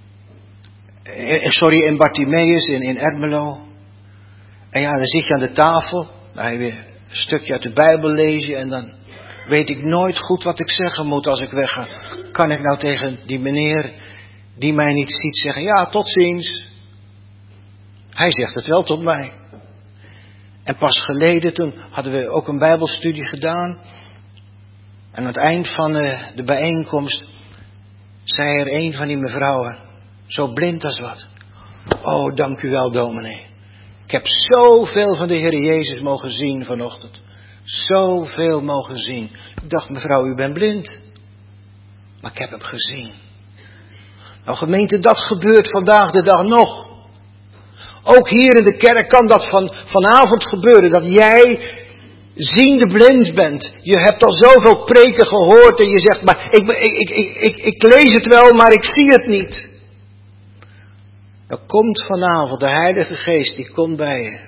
[SPEAKER 2] In Bartimeus in Ermelo. En ja, dan zit je aan de tafel. Dan heb je een stukje uit de Bijbel lezen. En dan weet ik nooit goed wat ik zeggen moet als ik wegga. Kan ik nou tegen die meneer die mij niet ziet zeggen, ja, tot ziens. Hij zegt het wel tot mij. En pas geleden, toen hadden we ook een Bijbelstudie gedaan. En aan het eind van de bijeenkomst zei er een van die mevrouwen, zo blind als wat. Oh, dank u wel, dominee. Ik heb zoveel van de Heer Jezus mogen zien vanochtend. Zoveel mogen zien. Ik dacht, mevrouw, u bent blind. Maar ik heb hem gezien. Nou, gemeente, dat gebeurt vandaag de dag nog. Ook hier in de kerk kan dat vanavond gebeuren. Dat jij ziende blind bent. Je hebt al zoveel preken gehoord en je zegt, maar ik lees het wel, maar ik zie het niet. Dan komt vanavond de Heilige Geest, die komt bij je.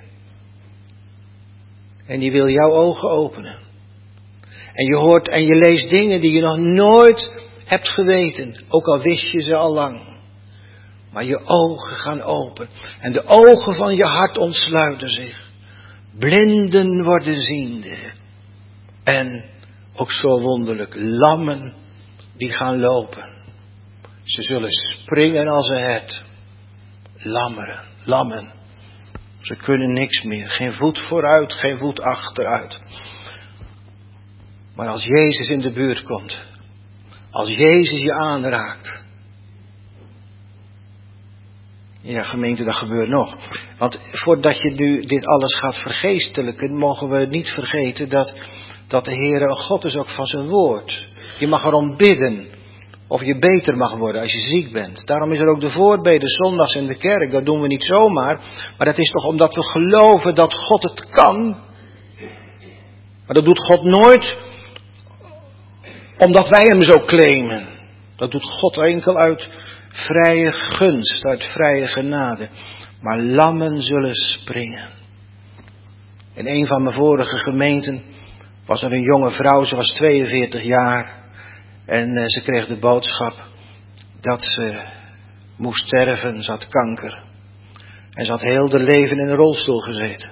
[SPEAKER 2] En die wil jouw ogen openen. En je hoort en je leest dingen die je nog nooit hebt geweten. Ook al wist je ze al lang. Maar je ogen gaan open. En de ogen van je hart ontsluiten zich. Blinden worden ziende. En ook zo wonderlijk, lammen die gaan lopen. Ze zullen springen als een hert. Lammen. Ze kunnen niks meer. Geen voet vooruit, geen voet achteruit. Maar als Jezus in de buurt komt. Als Jezus je aanraakt. Ja, gemeente, dat gebeurt nog. Want voordat je nu dit alles gaat vergeestelijken, mogen we niet vergeten dat de Heer een God is ook van zijn woord. Je mag erom bidden. Of je beter mag worden als je ziek bent. Daarom is er ook de voorbede zondags in de kerk. Dat doen we niet zomaar. Maar dat is toch omdat we geloven dat God het kan. Maar dat doet God nooit omdat wij hem zo claimen. Dat doet God enkel uit vrije gunst, uit vrije genade. Maar lammen zullen springen. In een van mijn vorige gemeenten was er een jonge vrouw, ze was 42 jaar. En ze kreeg de boodschap dat ze moest sterven, ze had kanker. En ze had heel haar leven in een rolstoel gezeten.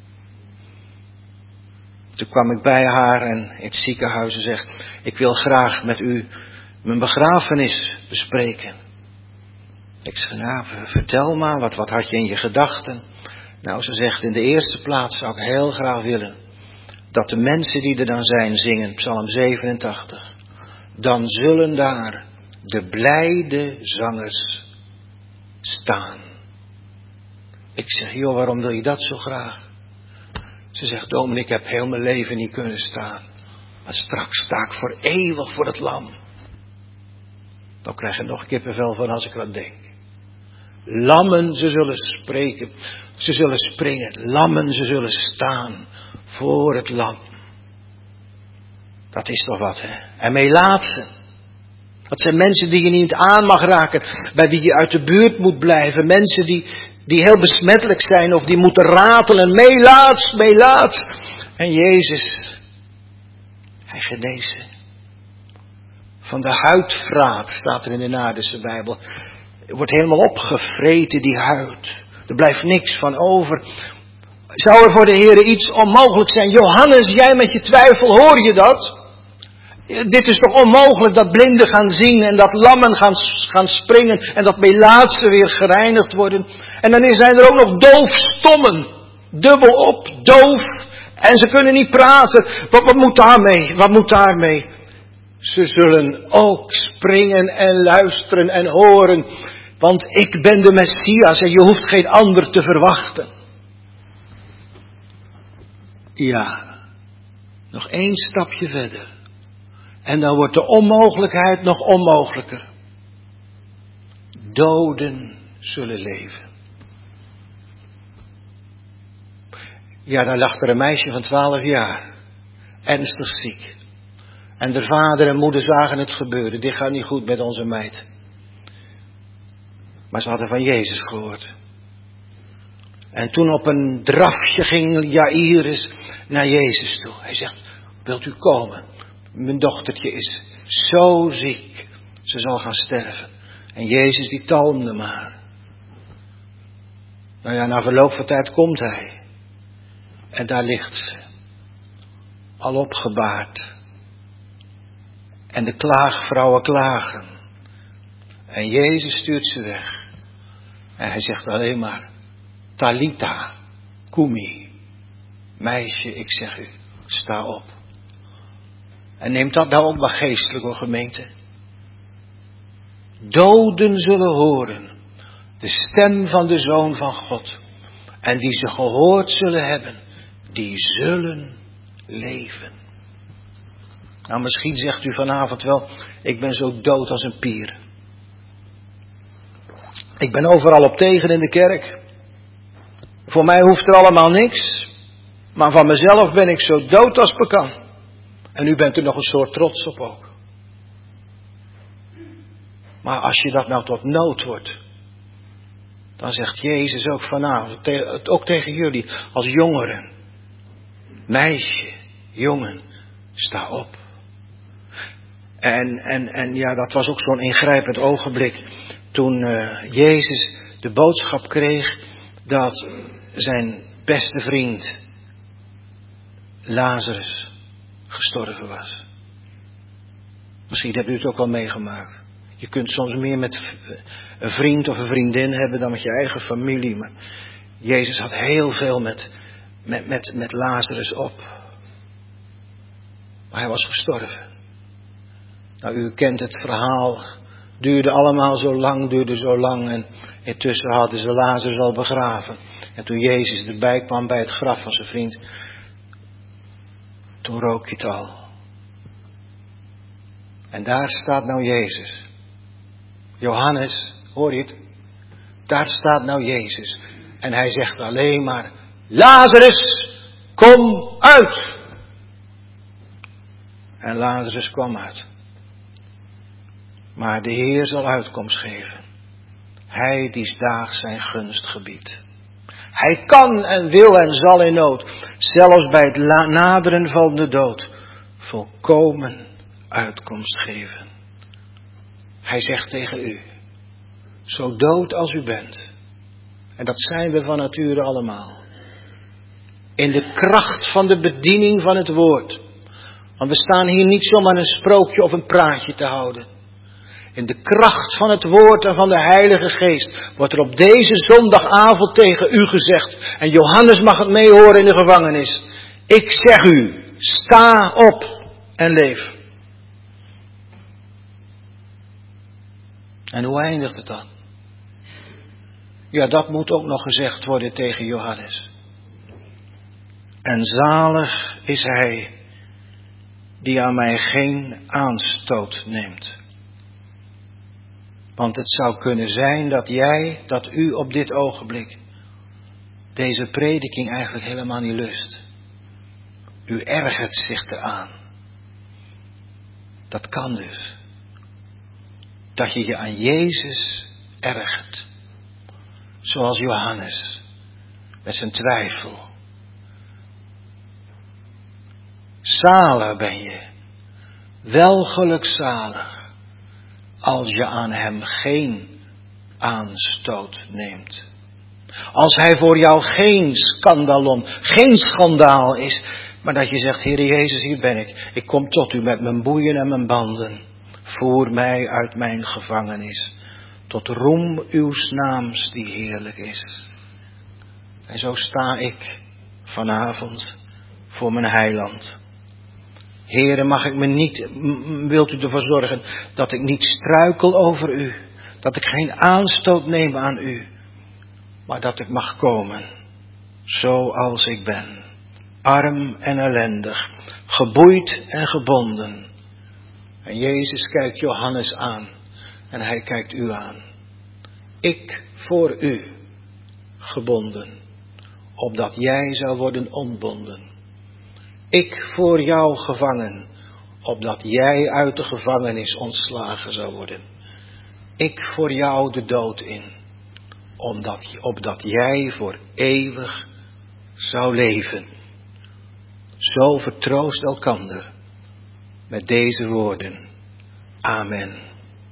[SPEAKER 2] Toen kwam ik bij haar en in het ziekenhuis en zegt, ik wil graag met u mijn begrafenis bespreken. Ik zeg, nou, vertel maar, wat had je in je gedachten? Nou, ze zegt, in de eerste plaats zou ik heel graag willen dat de mensen die er dan zijn zingen, Psalm 87. Dan zullen daar de blijde zangers staan. Ik zeg, joh, waarom wil je dat zo graag? Ze zegt, dominee, ik heb heel mijn leven niet kunnen staan. Maar straks sta ik voor eeuwig voor het lam. Dan krijg je nog kippenvel van als ik dat denk. Lammen, ze zullen spreken. Ze zullen springen. Lammen, ze zullen staan voor het lam. Dat is toch wat, hè? En meelaatsen. Dat zijn mensen die je niet aan mag raken. Bij wie je uit de buurt moet blijven. Mensen die heel besmettelijk zijn. Of die moeten ratelen. Meelaats. En Jezus. Hij geneest ze. Van de huidvraat staat er in de Naardense Bijbel. Het wordt helemaal opgevreten, die huid. Er blijft niks van over. Zou er voor de Heer iets onmogelijk zijn? Johannes, jij met je twijfel, hoor je dat? Dit is toch onmogelijk dat blinden gaan zien en dat lammen gaan springen en dat melaatsen weer gereinigd worden. En dan zijn er ook nog doofstommen. Dubbel op, doof. En ze kunnen niet praten. Wat moet daarmee? Wat moet daarmee? Ze zullen ook springen en luisteren en horen. Want ik ben de Messias en je hoeft geen ander te verwachten. Ja, nog 1 stapje verder. En dan wordt de onmogelijkheid nog onmogelijker. Doden zullen leven. Ja, daar lag er een meisje van 12 jaar. ernstig ziek. En de vader en moeder zagen het gebeuren. Dit gaat niet goed met onze meid. Maar ze hadden van Jezus gehoord. En toen op een drafje ging Jairus naar Jezus toe. Hij zegt, wilt u komen? Mijn dochtertje is zo ziek. Ze zal gaan sterven. En Jezus die talmde maar. Nou ja, na verloop van tijd komt hij. En daar ligt ze. Al opgebaard. En de klaagvrouwen klagen. En Jezus stuurt ze weg. En hij zegt alleen maar, Talita, Kumi. Meisje, ik zeg u, sta op. En neemt dat nou ook maar geestelijk, hoor, gemeente. Doden zullen horen de stem van de Zoon van God. En die ze gehoord zullen hebben, die zullen leven. Nou, misschien zegt u vanavond wel, ik ben zo dood als een pier. Ik ben overal op tegen in de kerk. Voor mij hoeft er allemaal niks. Maar van mezelf ben ik zo dood als bekend. En u bent er nog een soort trots op ook. Maar als je dat nou tot nood wordt. Dan zegt Jezus ook vanavond, ook tegen jullie als jongeren. Meisje, jongen, sta op. En ja, dat was ook zo'n ingrijpend ogenblik. Toen Jezus de boodschap kreeg dat zijn beste vriend Lazarus gestorven was. Misschien hebt u het ook wel meegemaakt. Je kunt soms meer met een vriend of een vriendin hebben dan met je eigen familie. Maar Jezus had heel veel met Lazarus op. Maar hij was gestorven. Nou, u kent het verhaal. Duurde allemaal zo lang. En intussen hadden ze Lazarus al begraven. En toen Jezus erbij kwam bij het graf van zijn vriend. Toen rook hij het al. En daar staat nou Jezus. Johannes, hoor je het? Daar staat nou Jezus. En hij zegt alleen maar, Lazarus, kom uit. En Lazarus kwam uit. Maar de Heer zal uitkomst geven. Hij die daags zijn gunst gebiedt. Hij kan en wil en zal in nood, zelfs bij het naderen van de dood, volkomen uitkomst geven. Hij zegt tegen u, zo dood als u bent, en dat zijn we van nature allemaal, in de kracht van de bediening van het woord, want we staan hier niet zomaar een sprookje of een praatje te houden. In de kracht van het woord en van de Heilige Geest wordt er op deze zondagavond tegen u gezegd. En Johannes mag het meehoren in de gevangenis. Ik zeg u, sta op en leef. En hoe eindigt het dan? Ja, dat moet ook nog gezegd worden tegen Johannes. En zalig is hij die aan mij geen aanstoot neemt. Want het zou kunnen zijn dat u op dit ogenblik deze prediking eigenlijk helemaal niet lust. U ergert zich eraan. Dat kan dus. Dat je aan Jezus ergert. Zoals Johannes. Met zijn twijfel. Zalig ben je. Wel gelukzalig. Als je aan hem geen aanstoot neemt. Als hij voor jou geen schandaal is. Maar dat je zegt, Heer Jezus, hier ben ik. Ik kom tot u met mijn boeien en mijn banden. Voer mij uit mijn gevangenis. Tot roem uw naams die heerlijk is. En zo sta ik vanavond voor mijn heiland. Heere, wilt u ervoor zorgen dat ik niet struikel over u. Dat ik geen aanstoot neem aan u. Maar dat ik mag komen. Zoals ik ben. Arm en ellendig. Geboeid en gebonden. En Jezus kijkt Johannes aan. En hij kijkt u aan. Ik voor u. Gebonden. Opdat jij zou worden ontbonden. Ik voor jou gevangen, opdat jij uit de gevangenis ontslagen zou worden. Ik voor jou de dood in, opdat jij voor eeuwig zou leven. Zo vertroost elkander met deze woorden. Amen.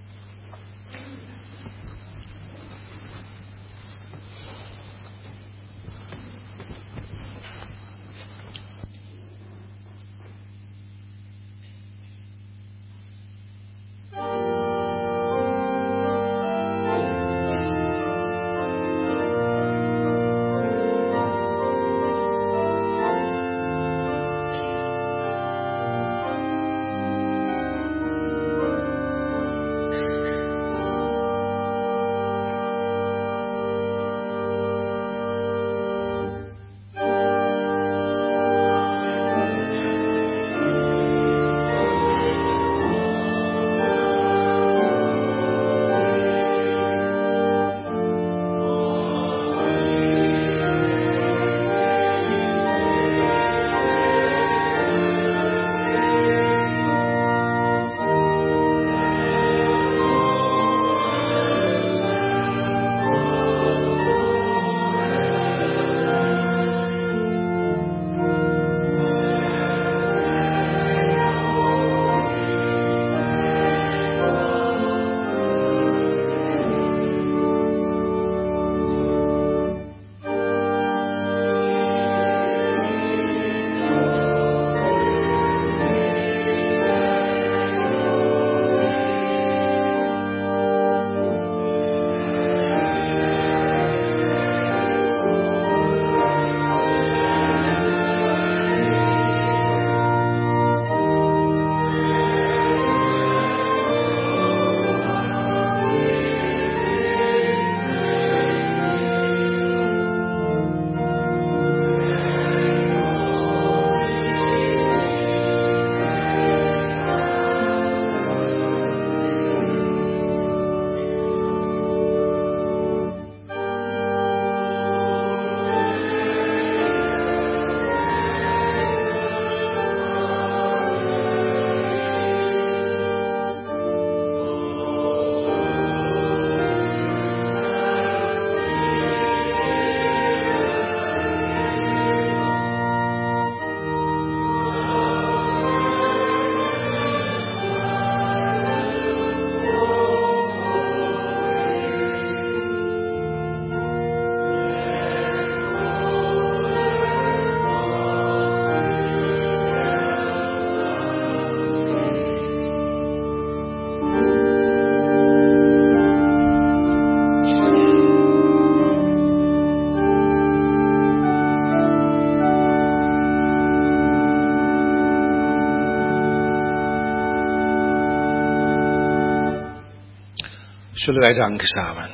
[SPEAKER 2] Zullen wij danken samen.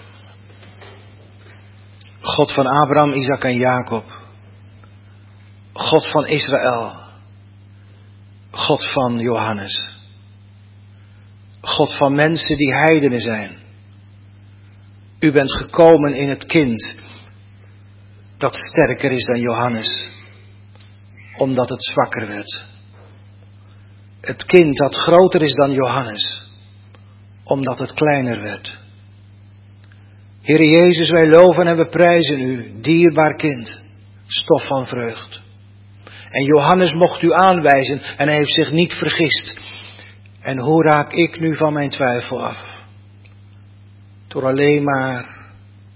[SPEAKER 2] God van Abraham, Isaac en Jacob. God van Israël. God van Johannes. God van mensen die heidenen zijn. U bent gekomen in het kind dat sterker is dan Johannes, omdat het zwakker werd. Het kind dat groter is dan Johannes, omdat het kleiner werd. Heere Jezus, wij loven en we prijzen u, dierbaar kind, stof van vreugd. En Johannes mocht u aanwijzen en hij heeft zich niet vergist. En hoe raak ik nu van mijn twijfel af? Door alleen maar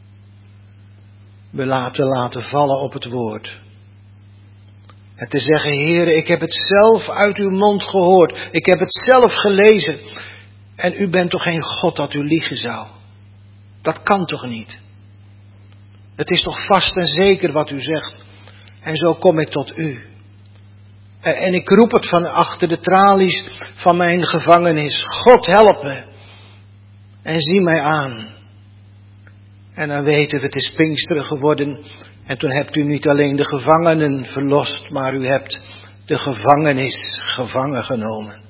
[SPEAKER 2] me laten vallen op het woord. En te zeggen, Heere, ik heb het zelf uit uw mond gehoord. Ik heb het zelf gelezen. En u bent toch geen God dat u liegen zou? Dat kan toch niet? Het is toch vast en zeker wat u zegt. En zo kom ik tot u. En ik roep het van achter de tralies van mijn gevangenis. God, help me. En zie mij aan. En dan weten we, het is Pinksteren geworden. En toen hebt u niet alleen de gevangenen verlost, maar u hebt de gevangenis gevangen genomen.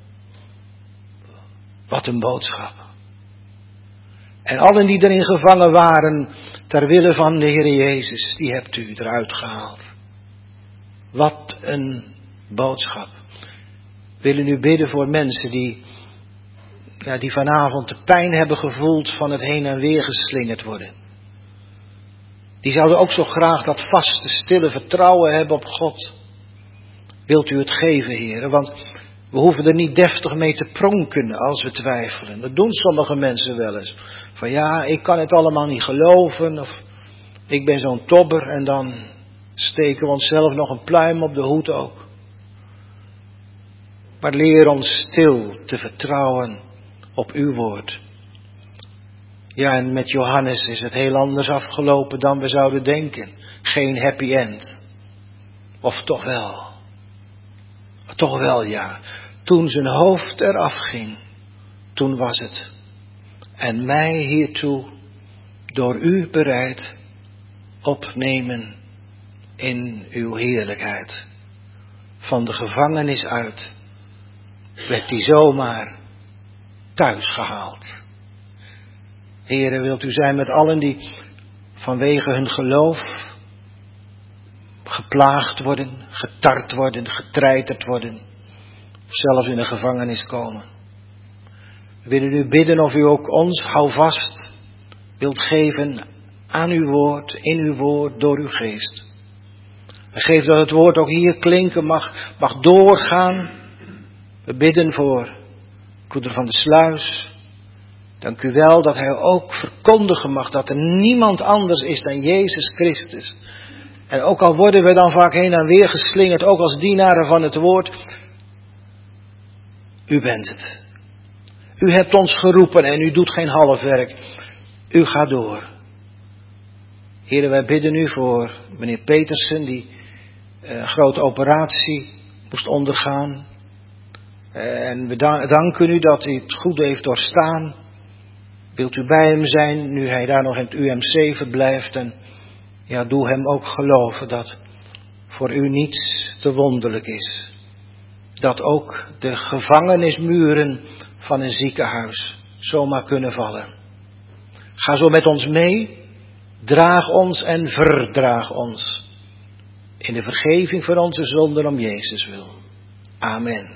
[SPEAKER 2] Wat een boodschap. En allen die erin gevangen waren, ter wille van de Heer Jezus, die hebt u eruit gehaald. Wat een boodschap. We willen nu bidden voor mensen die vanavond de pijn hebben gevoeld van het heen en weer geslingerd worden. Die zouden ook zo graag dat vaste, stille vertrouwen hebben op God. Wilt u het geven, heren? Want we hoeven er niet deftig mee te pronken als we twijfelen. Dat doen sommige mensen wel eens. Van ja, ik kan het allemaal niet geloven. Of ik ben zo'n tobber. En dan steken we onszelf nog een pluim op de hoed ook. Maar leer ons stil te vertrouwen op uw woord. Ja, en met Johannes is het heel anders afgelopen dan we zouden denken. Geen happy end. Of toch wel? Toch wel, ja. Toen zijn hoofd eraf ging, toen was het. En mij hiertoe door u bereid opnemen in uw heerlijkheid. Van de gevangenis uit werd hij zomaar thuis gehaald. Heere, wilt u zijn met allen die vanwege hun geloof geplaagd worden, getart worden, getreiterd worden, of zelfs in de gevangenis komen. We willen u bidden of u ook ons houvast wilt geven aan uw woord, in uw woord, door uw geest. En geef dat het woord ook hier klinken mag doorgaan. We bidden voor broeder Van der Sluis. Dank u wel dat hij ook verkondigen mag dat er niemand anders is dan Jezus Christus. En ook al worden we dan vaak heen en weer geslingerd, ook als dienaren van het woord. U bent het. U hebt ons geroepen en u doet geen half werk. U gaat door. Heren, wij bidden u voor meneer Petersen die een grote operatie moest ondergaan. En we danken u dat hij het goed heeft doorstaan. Wilt u bij hem zijn nu hij daar nog in het UMC verblijft. En ja, doe hem ook geloven dat voor u niets te wonderlijk is. Dat ook de gevangenismuren van een ziekenhuis zomaar kunnen vallen. Ga zo met ons mee. Draag ons en verdraag ons. In de vergeving van onze zonden om Jezus wil. Amen.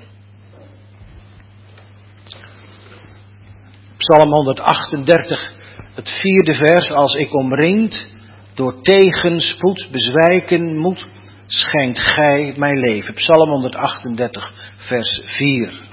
[SPEAKER 2] Psalm 138, het 4e vers. Als ik omringd door tegenspoed bezwijken moet, schenkt gij mijn leven. Psalm 138, vers 4.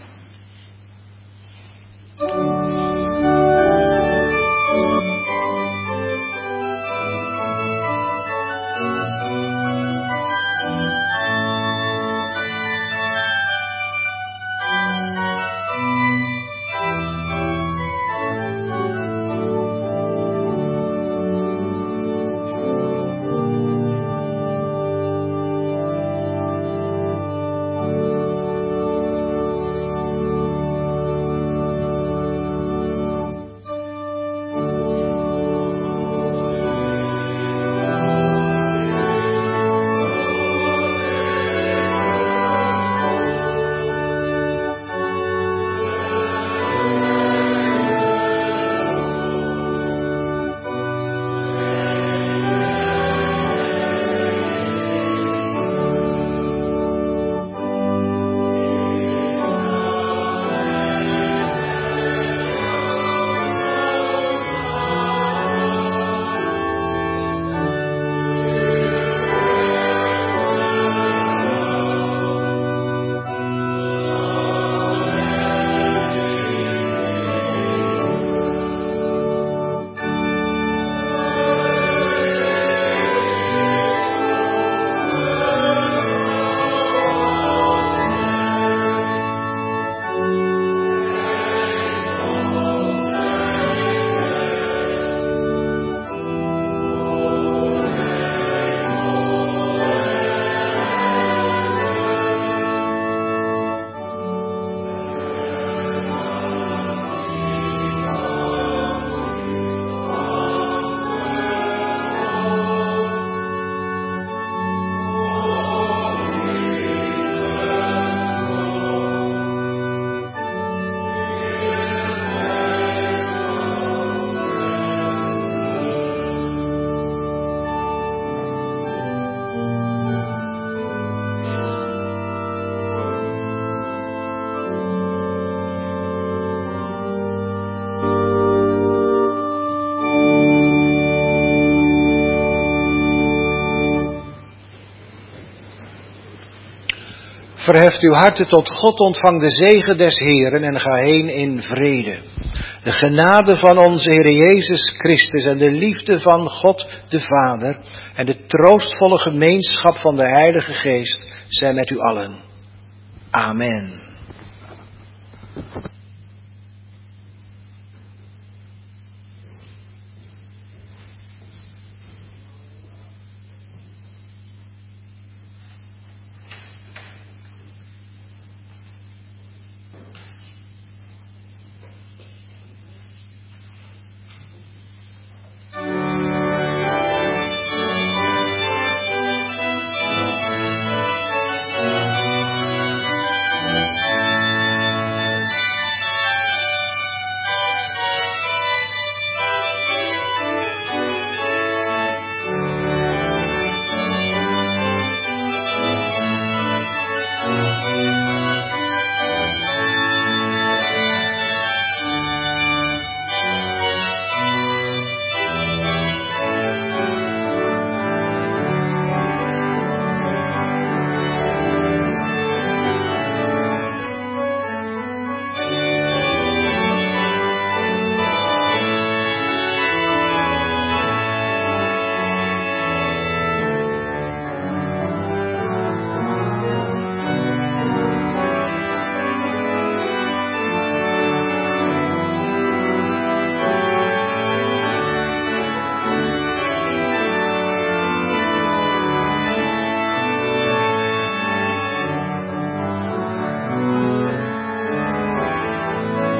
[SPEAKER 2] verheft uw harten tot God, ontvang de zegen des Heeren en ga heen in vrede. De genade van onze Heer Jezus Christus en de liefde van God de Vader en de troostvolle gemeenschap van de Heilige Geest zijn met u allen. Amen.